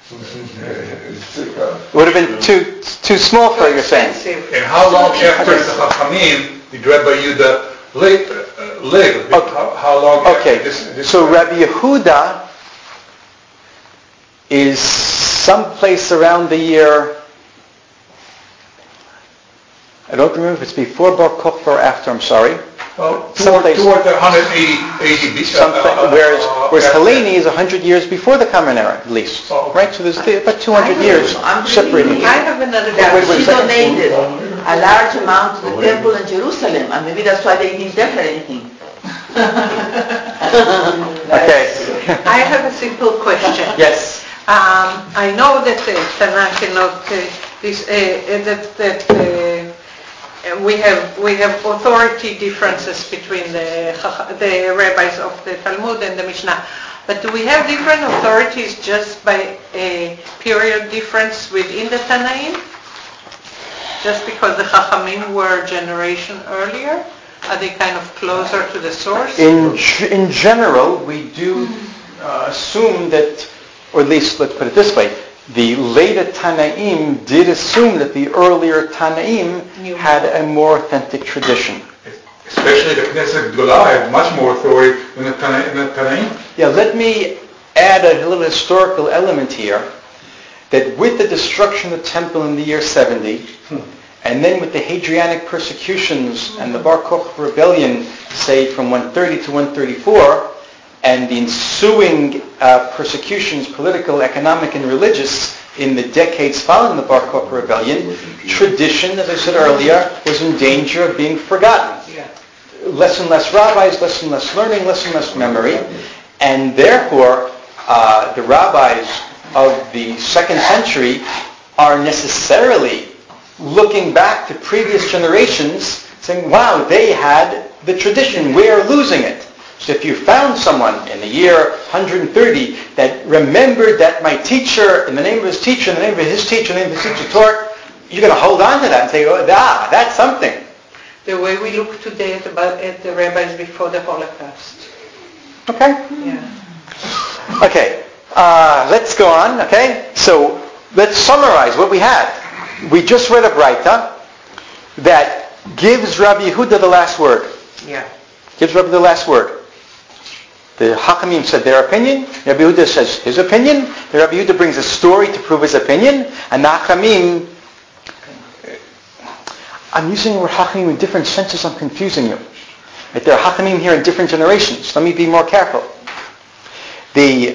Would have been too small for her, you're saying.
And how long after the Chachamim did Rabbi Yehuda live? How long after this?
So Rabbi Yehuda is someplace around the year, I don't remember if it's before Bar Kokhba or after, I'm sorry.
Well, toward the 180 BC.
Whereas Helene is 100 years before the Common Era, at least. Right? So there's about 200 years separating.
I have another doubt.
She donated a large amount to the temple in Jerusalem, and maybe that's why they didn't tell her anything.
Okay.
I have a simple question.
Yes.
I know that Tanakh cannot we have authority differences between the rabbis of the Talmud and the Mishnah, but do we have different authorities just by a period difference within the Tanaim? Just because the Chachamim were a generation earlier, are they kind of closer to the source?
In general, we do assume that, or at least let's put it this way, the later Tanaim did assume that the earlier Tanaim had a more authentic tradition.
Especially the Knesset Gedolah had much more authority than the Tanaim.
Yeah, let me add a little historical element here, that with the destruction of the temple in the year 70, and then with the Hadrianic persecutions and the Bar Kokhba rebellion, say from 130 to 134, and the ensuing persecutions, political, economic, and religious, in the decades following the Bar Kokhba rebellion, tradition, as I said earlier, was in danger of being forgotten. Less and less rabbis, less and less learning, less and less memory, and therefore the rabbis of the 2nd century are necessarily looking back to previous generations, saying, wow, they had the tradition, we're losing it. So if you found someone in the year 130 that remembered that my teacher, in the name of his teacher, in the name of his teacher, in the name of his teacher taught, you're going to hold on to that and say, oh, that's something.
The way we look today at the rabbis before the Holocaust.
Okay.
Yeah.
Okay. Let's go on. Okay. So let's summarize what we had. We just read a Braita that gives Rabbi Yehuda the last word.
Yeah.
Gives Rabbi the last word. The Hachamim said their opinion. Rabbi Yehuda says his opinion. The Rabbi Yehuda brings a story to prove his opinion. And the Hachamim, I'm using the word Hachamim in different senses. I'm confusing you. Right? There are Hachamim here in different generations. Let me be more careful. The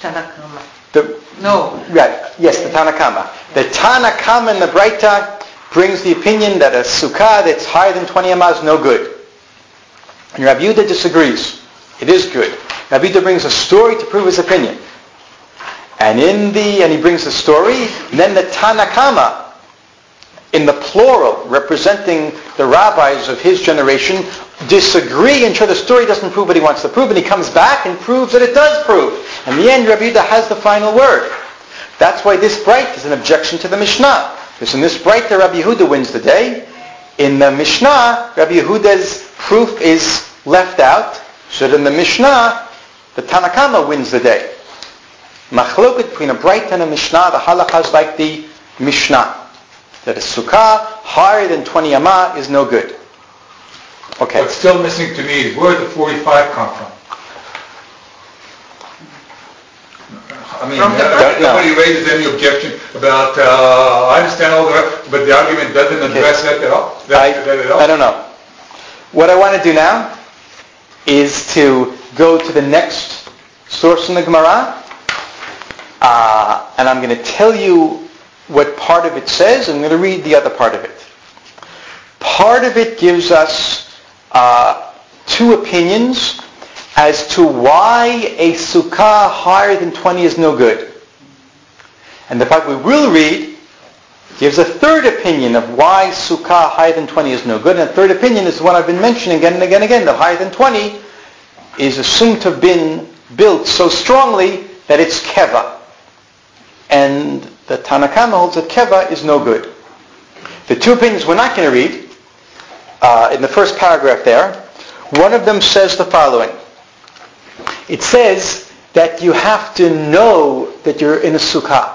Tanakama. The Tanakama in the Braita brings the opinion that a sukkah that's higher than 20 amah is no good. And Rabbi Yehuda disagrees. It is good. Rabbi Yehuda brings a story to prove his opinion. And he brings the story, and then the Tanakama, in the plural, representing the rabbis of his generation, disagree and show the story doesn't prove what he wants to prove, and he comes back and proves that it does prove. In the end, Rabbi Yehuda has the final word. That's why this Braita is an objection to the Mishnah. Because in this Braita, Rabbi Yehuda wins the day. In the Mishnah, Rabbi Yehuda's proof is left out. So in the Mishnah, the Tanakama wins the day. Machloket between a Braita and a Mishnah, the halakha is like the Mishnah. That a sukkah higher than 20 amah is no good. Okay.
What's still missing to me is where did the 45 come from? I mean, nobody raises any objection about, I understand all that, but the argument doesn't address that at all?
I don't know. What I want to do now is to go to the next source in the Gemara, and I'm going to tell you what part of it says, and I'm going to read the other part of it. Part of it gives us two opinions as to why a sukkah higher than 20 is no good. And the part we will read gives a third opinion of why sukkah higher than 20 is no good. And the third opinion is the one I've been mentioning again and again and again, that higher than 20 is assumed to have been built so strongly that it's keva. And the Tanakama holds that keva is no good. The two opinions we're not going to read, in the first paragraph there, one of them says the following. It says that you have to know that you're in a sukkah.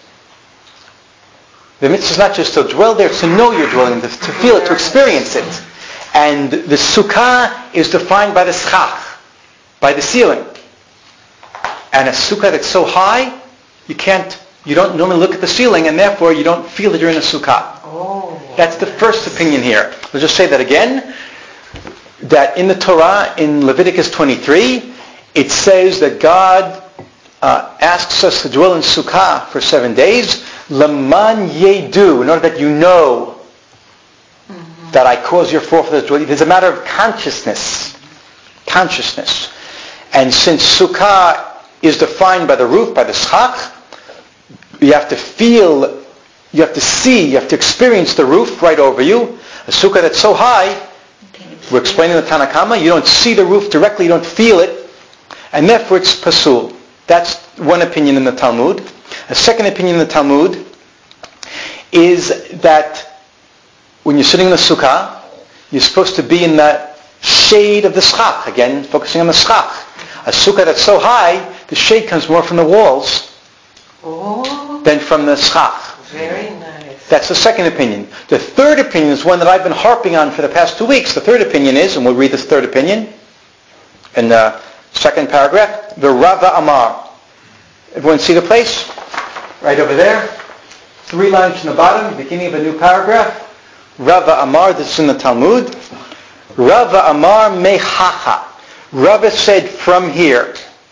The mitzvah is not just to dwell there, it's to know you're dwelling, to feel it, to experience it. And the sukkah is defined by the schach, by the ceiling. And a sukkah that's so high, you don't normally look at the ceiling, and therefore you don't feel that you're in a sukkah.
Oh.
That's the first opinion here. We'll just say that again, that in the Torah, in Leviticus 23, it says that God asks us to dwell in sukkah for 7 days, Laman yedu, in order that you know that I cause your forefathers to dwell. It's a matter of consciousness. Consciousness. And since sukkah is defined by the roof, by the schach, you have to feel, you have to see, you have to experience the roof right over you. A sukkah that's so high, we're explaining the Tanakama, you don't see the roof directly, you don't feel it, and therefore it's pasul. That's one opinion in the Talmud. A second opinion in the Talmud is that when you're sitting in the sukkah, you're supposed to be in the shade of the schach. Again, focusing on the schach. A sukkah that's so high, the shade comes more from the walls than from the schach.
Very nice.
That's the second opinion. The third opinion is one that I've been harping on for the past 2 weeks. The third opinion is, and we'll read this third opinion in the second paragraph, the Rava Amar. Everyone see the place? Right over there. 3 lines from the bottom, beginning of a new paragraph. Rava Amar, this is in the Talmud. Rava Amar mechacha. Rava said from here.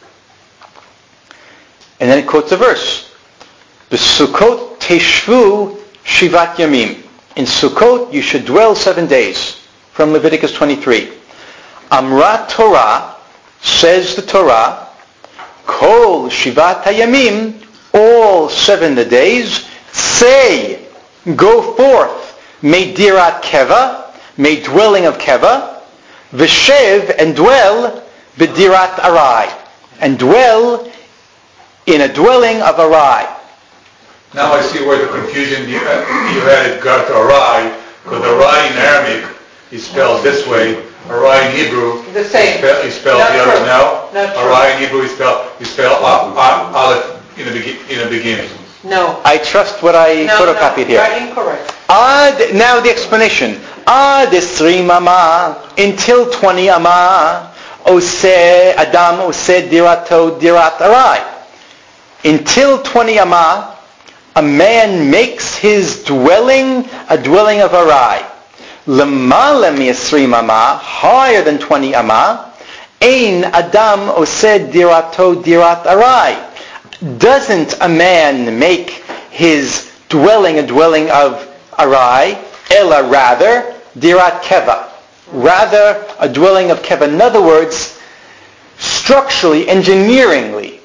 And then it quotes a verse. B'Sukkot teshvu shivat yamim. In Sukkot you should dwell 7 days. From Leviticus 23. Amra Torah, says the Torah, Kol shivat hayamim, all 7 days, say, go forth, may dirat keva, may dwelling of keva, v'shev, and dwell, b'dirat arai, and dwell in a dwelling of arai.
Now I see where the confusion you had got to arai, because arai in Aramaic is spelled this way, arai in Hebrew
the same.
Is spelled the other now. Arai in Hebrew is spelled aleph in the beginning.
No.
I trust what I photocopied here.
You're incorrect.
Now the explanation. Desrim ama, until 20 ama, Adam ose dirato dirat arai. Until 20 ama, a man makes his dwelling a dwelling of arai. Lemala mi'esrim ama, higher than 20 ama, ein Adam ose dirato dirat arai. Doesn't a man make his dwelling a dwelling of arai, ela rather, dirat keva, rather a dwelling of keva. In other words, structurally, engineeringly,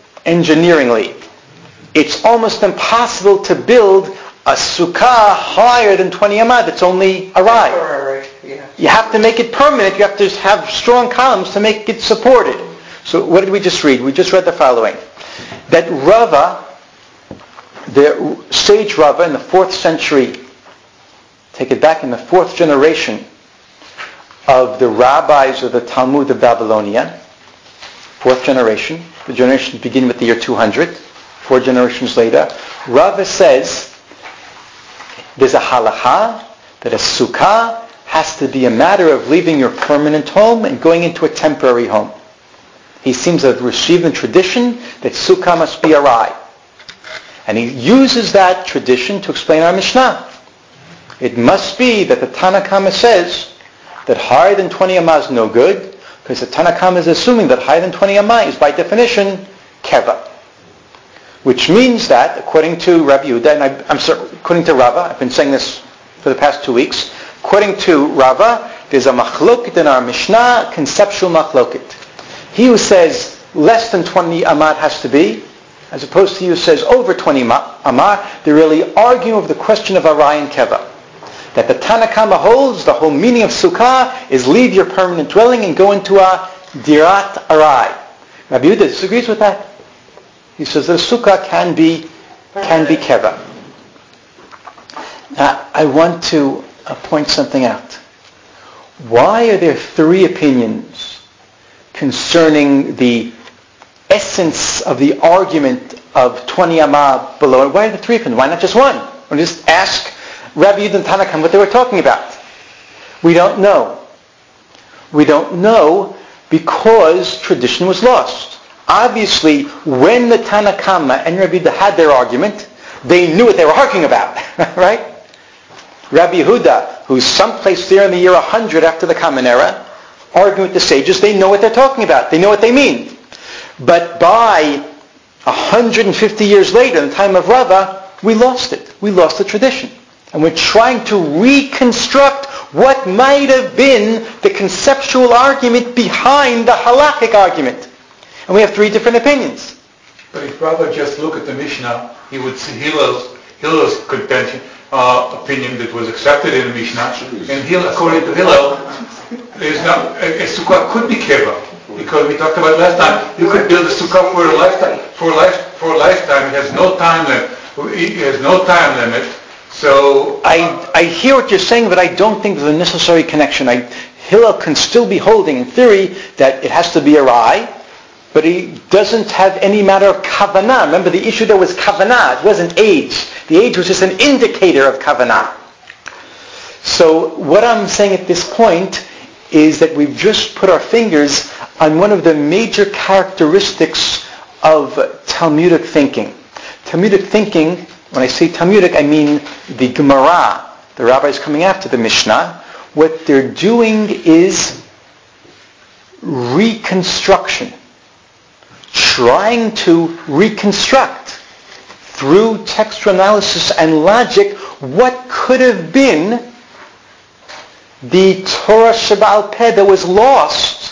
it's almost impossible to build a sukkah higher than 20 amah that's only arai. You have to make it permanent. You have to have strong columns to make it supported. So what did we just read? We just read the following. That Rava, the sage Rava in the 4th century, take it back in the 4th generation of the rabbis of the Talmud of Babylonia, 4th generation, the generations begin with the year 200, 4 generations later, Rava says there's a halacha that a sukkah has to be a matter of leaving your permanent home and going into a temporary home. He seems to have received the tradition that sukkah must be arai. And he uses that tradition to explain our Mishnah. It must be that the Tanna Kama says that higher than 20 amah is no good, because the Tanna Kama is assuming that higher than 20 amah is by definition keva. Which means that, according to Rabbi Yehuda, and according to Rava, I've been saying this for the past 2 weeks, according to Rava, there's a machloket in our Mishnah, conceptual machloket. He who says less than 20 amah has to be, as opposed to he who says over 20 amah, they're really arguing over the question of arai and keva. That the Tanna Kama holds the whole meaning of sukkah is leave your permanent dwelling and go into a dirat arai. Rabbi Yehuda disagrees with that. He says that a sukkah can be keva. Now, I want to point something out. Why are there 3 opinions concerning the essence of the argument of 20 amah below? Why are there 3 opinions? Why not just one? Or just ask Rabbi Yehuda and Tanna Kama what they were talking about. We don't know. We don't know because tradition was lost. Obviously, when the Tanna Kama and Rabbi Yehuda had their argument, they knew what they were arguing about, right? Rabbi Yehuda, who's someplace there in the year 100 after the Common Era, arguing with the sages, they know what they're talking about. They know what they mean. But by 150 years later, in the time of Rava, we lost it. We lost the tradition. And we're trying to reconstruct what might have been the conceptual argument behind the halakhic argument. And we have 3 different opinions.
But if Rava just look at the Mishnah, he would see Hillel's contention, opinion that was accepted in the Mishnah. And according to Hillel, there's not, a sukkah could be keva. Because we talked about last time, you could build a sukkah for a lifetime. For a lifetime, it has no time limit. So
I hear what you're saying, but I don't think there's a necessary connection. Hillel can still be holding, in theory, that it has to be a rai, but he doesn't have any matter of kavanah. Remember, the issue there was kavanah. It wasn't age. The age was just an indicator of kavanah. So what I'm saying at this point is that we've just put our fingers on one of the major characteristics of Talmudic thinking. Talmudic thinking, when I say Talmudic, I mean the Gemara, the rabbis coming after the Mishnah. What they're doing is reconstruction, trying to reconstruct through textual analysis and logic what could have been the Torah Sheba'al Peh that was lost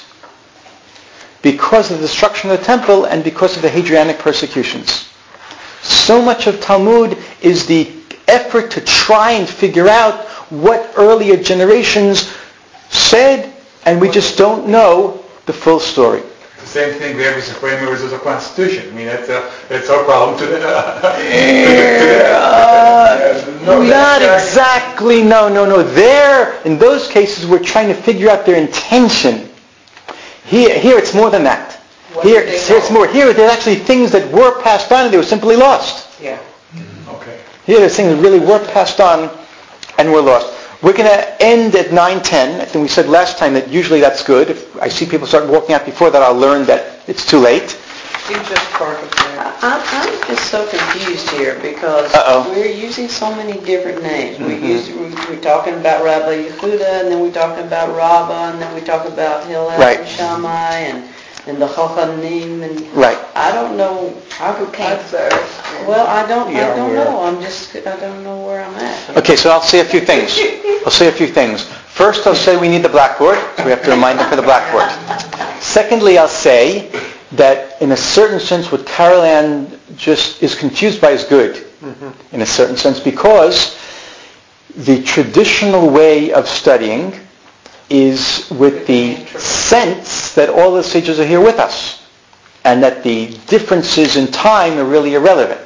because of the destruction of the temple and because of the Hadrianic persecutions. So much of Talmud is the effort to try and figure out what earlier generations said, and we just don't know the full story.
The same thing we have with the framers of the Constitution. I mean, that's our problem today.
Not exactly. No. There, in those cases, we're trying to figure out their intention. Here it's more than that. Here it's more. Here, there are actually things that were passed on and they were simply lost.
Yeah.
Here there's things that really were passed on and were lost. We're going to end at 9:10. I think we said last time that usually that's good. If I see people start walking out before that, I'll learn that it's too late.
You just part of that.
I'm just so confused here because we're using so many different names. We're talking about Rabbi Yehuda, and then we're talking about Rabbah, and then we're talking about Hillel and Shammai, and the Chachamim, and I don't know
who came first.
Well, I don't know. I don't know where I'm at.
Okay, so I'll say a few things. First, I'll say we need the blackboard, so we have to remind them for the blackboard. Secondly, I'll say that in a certain sense what Carol Ann just is confused by is good, in a certain sense, because the traditional way of studying is with the sense that all the sages are here with us, and that the differences in time are really irrelevant.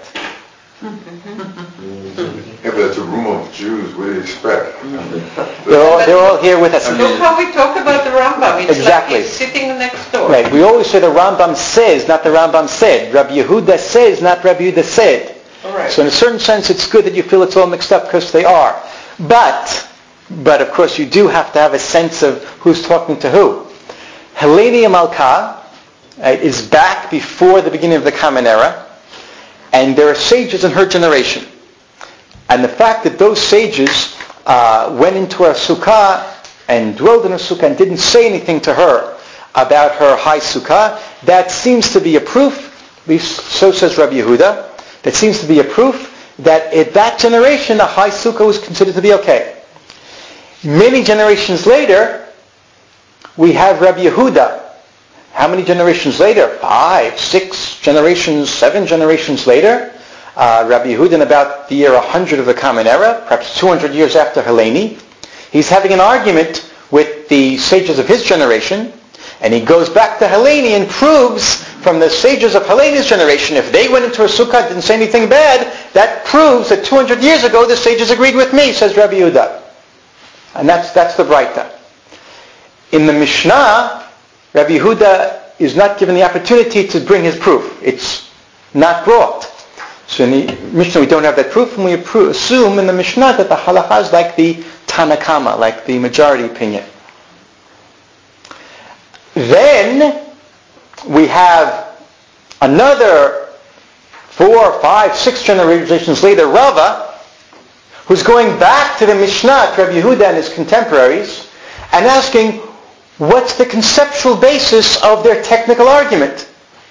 Yeah, but it's a room of Jews. What do you expect?
They're all here with us.
Look how we talk about the Rambam. It's
Exactly.
like he's sitting next door.
Right. We always say the Rambam says, not the Rambam said. Rabbi Yehuda says, not Rabbi Yehuda said.
All right.
So in a certain sense, it's good that you feel it's all mixed up because they are. But of course, you do have to have a sense of who's talking to who. Helene Malka is back before the beginning of the Common Era, and there are sages in her generation. And the fact that those sages went into her sukkah and dwelled in her sukkah and didn't say anything to her about her high sukkah, that seems to be a proof, at least so says Rabbi Yehuda, that seems to be a proof that in that generation a high sukkah was considered to be okay. Many generations later, we have Rabbi Yehuda. How many generations later? 5, 6 generations, 7 generations later. Rabbi Yehuda in about the year 100 of the Common Era, perhaps 200 years after Helene. He's having an argument with the sages of his generation, and he goes back to Helene and proves from the sages of Helene's generation, if they went into a sukkah and didn't say anything bad, that proves that 200 years ago the sages agreed with me, says Rabbi Yehuda. And that's the Braita. In the Mishnah, Rabbi Yehuda is not given the opportunity to bring his proof. It's not brought. So in the Mishnah we don't have that proof, and we assume in the Mishnah that the halakha is like the Tanakama, like the majority opinion. Then we have another 4, 5, 6 generations later, Rava, who's going back to the Mishnah, to Rabbi Yehuda and his contemporaries, and asking, what's the conceptual basis of their technical argument?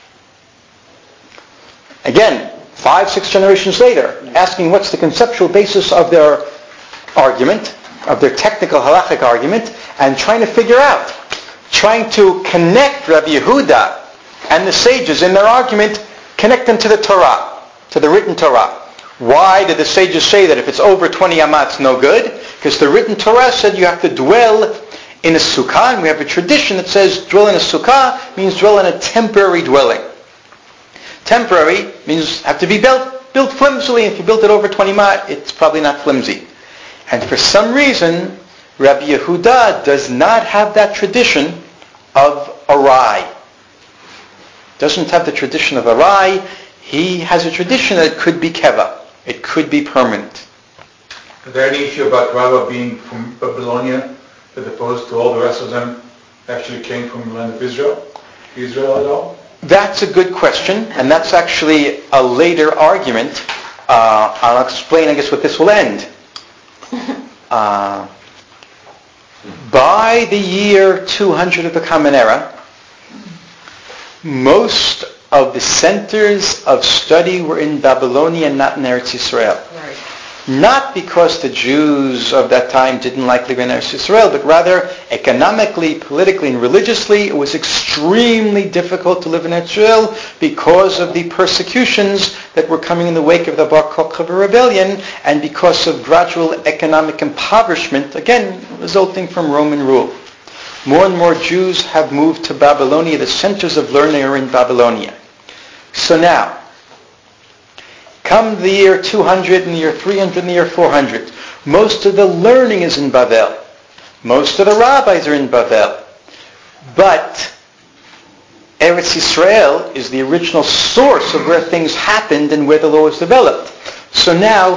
Again, 5, 6 generations later, asking what's the conceptual basis of their argument, of their technical halachic argument, and trying to figure out, trying to connect Rabbi Yehuda and the sages in their argument, connect them to the Torah, to the written Torah. Why did the sages say that if it's over 20 amah it's no good? Because the written Torah said you have to dwell in a sukkah, and we have a tradition that says dwell in a sukkah means dwell in a temporary dwelling. Temporary means have to be built flimsily. If you built it over 20 amah, it's probably not flimsy. And for some reason, Rabbi Yehuda does not have that tradition of arai. Doesn't have the tradition of arai. He has a tradition that it could be keva. It could be permanent.
Is there any issue about Rava being from Babylonia as opposed to all the rest of them actually came from the land of Israel? Israel at all?
That's a good question, and that's actually a later argument. I'll explain, I guess, what this will end. By the year 200 of the Common Era, most of the centers of study were in Babylonia and not in Eretz Yisrael.
Right.
Not because the Jews of that time didn't like living in Eretz Yisrael, but rather economically, politically, and religiously, it was extremely difficult to live in Eretz Yisrael because of the persecutions that were coming in the wake of the Bar Kokhba rebellion, and because of gradual economic impoverishment, again, resulting from Roman rule. More and more Jews have moved to Babylonia. The centers of learning are in Babylonia. So now, come the year 200 and the year 300 and the year 400. Most of the learning is in Bavel. Most of the rabbis are in Bavel. But Eretz Yisrael is the original source of where things happened and where the law was developed. So now,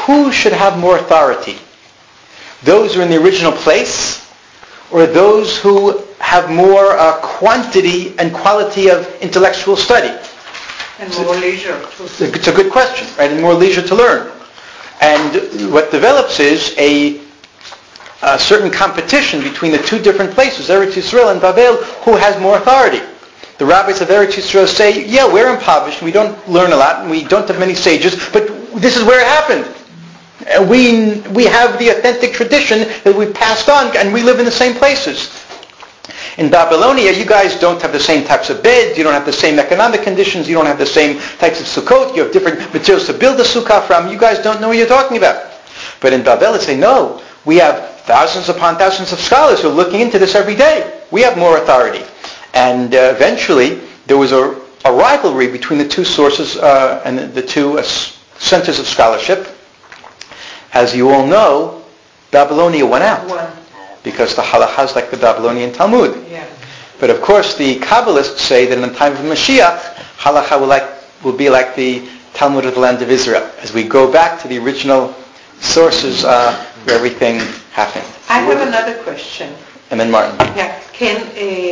who should have more authority? Those who are in the original place, or those who have more quantity and quality of intellectual study?
And more leisure.
It's a good question, right? And more leisure to learn. And what develops is a certain competition between the two different places, Eretz Yisrael and Babel, who has more authority. The rabbis of Eretz Yisrael say, yeah, we're impoverished, we don't learn a lot, and we don't have many sages, but this is where it happened. We have the authentic tradition that we passed on, and we live in the same places. In Babylonia, you guys don't have the same types of beds, you don't have the same economic conditions, you don't have the same types of sukkot, you have different materials to build a sukkah from, you guys don't know what you're talking about. But in Babel, they say, no, we have thousands upon thousands of scholars who are looking into this every day. We have more authority. And eventually, there was a rivalry between the two sources and the two centers of scholarship. As you all know, Babylonia won out. Because the halakha is like the Babylonian Talmud.
Yeah.
But of course, the Kabbalists say that in the time of Mashiach, halakha will be like the Talmud of the land of Israel, as we go back to the original sources where everything happened.
I have another question.
And then Martin.
Yeah. Can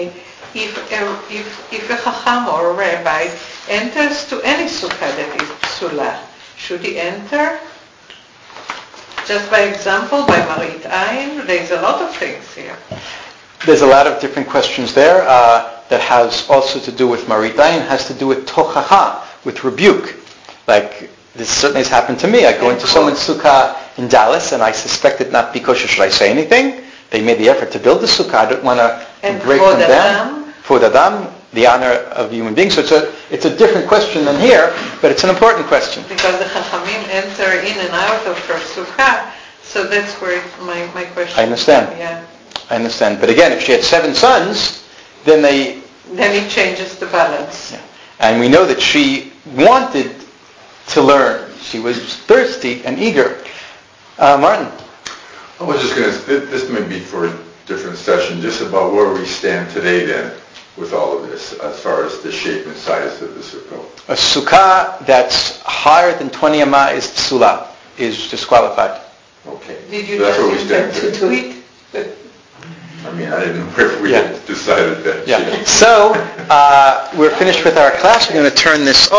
if a chacham or a rabbi enters to any sukkah that is psula, should he enter? Just by example, by Marit Ayin, there's a lot of things here.
There's a lot of different questions there that has also to do with Marit Ayin, has to do with tochacha, with rebuke. Like, this certainly has happened to me. I go into someone's sukkah in Dallas, and I suspect it not be kosher. Should I say anything? They made the effort to build the sukkah. I don't want to break them down. Kvod Adam, the honor of human beings. So it's a different question than here, but it's an important question.
Because the Chachamim enter in and out of her sukkah, so that's where my question.
I understand.
Yeah.
I understand. But again, if she had 7 sons, then
it changes the balance.
Yeah. And we know that she wanted to learn. She was thirsty and eager. Martin.
I was just going to, this may be for a different session, just about where we stand today then with all of this, as far as the shape and size of the sukkah.
A sukkah that's higher than 20 amah is psula, is disqualified.
Okay.
Did you
That's
just intend to do it?
I mean, I didn't know if we had decided that.
Yeah. So, we're finished with our class. We're going to turn this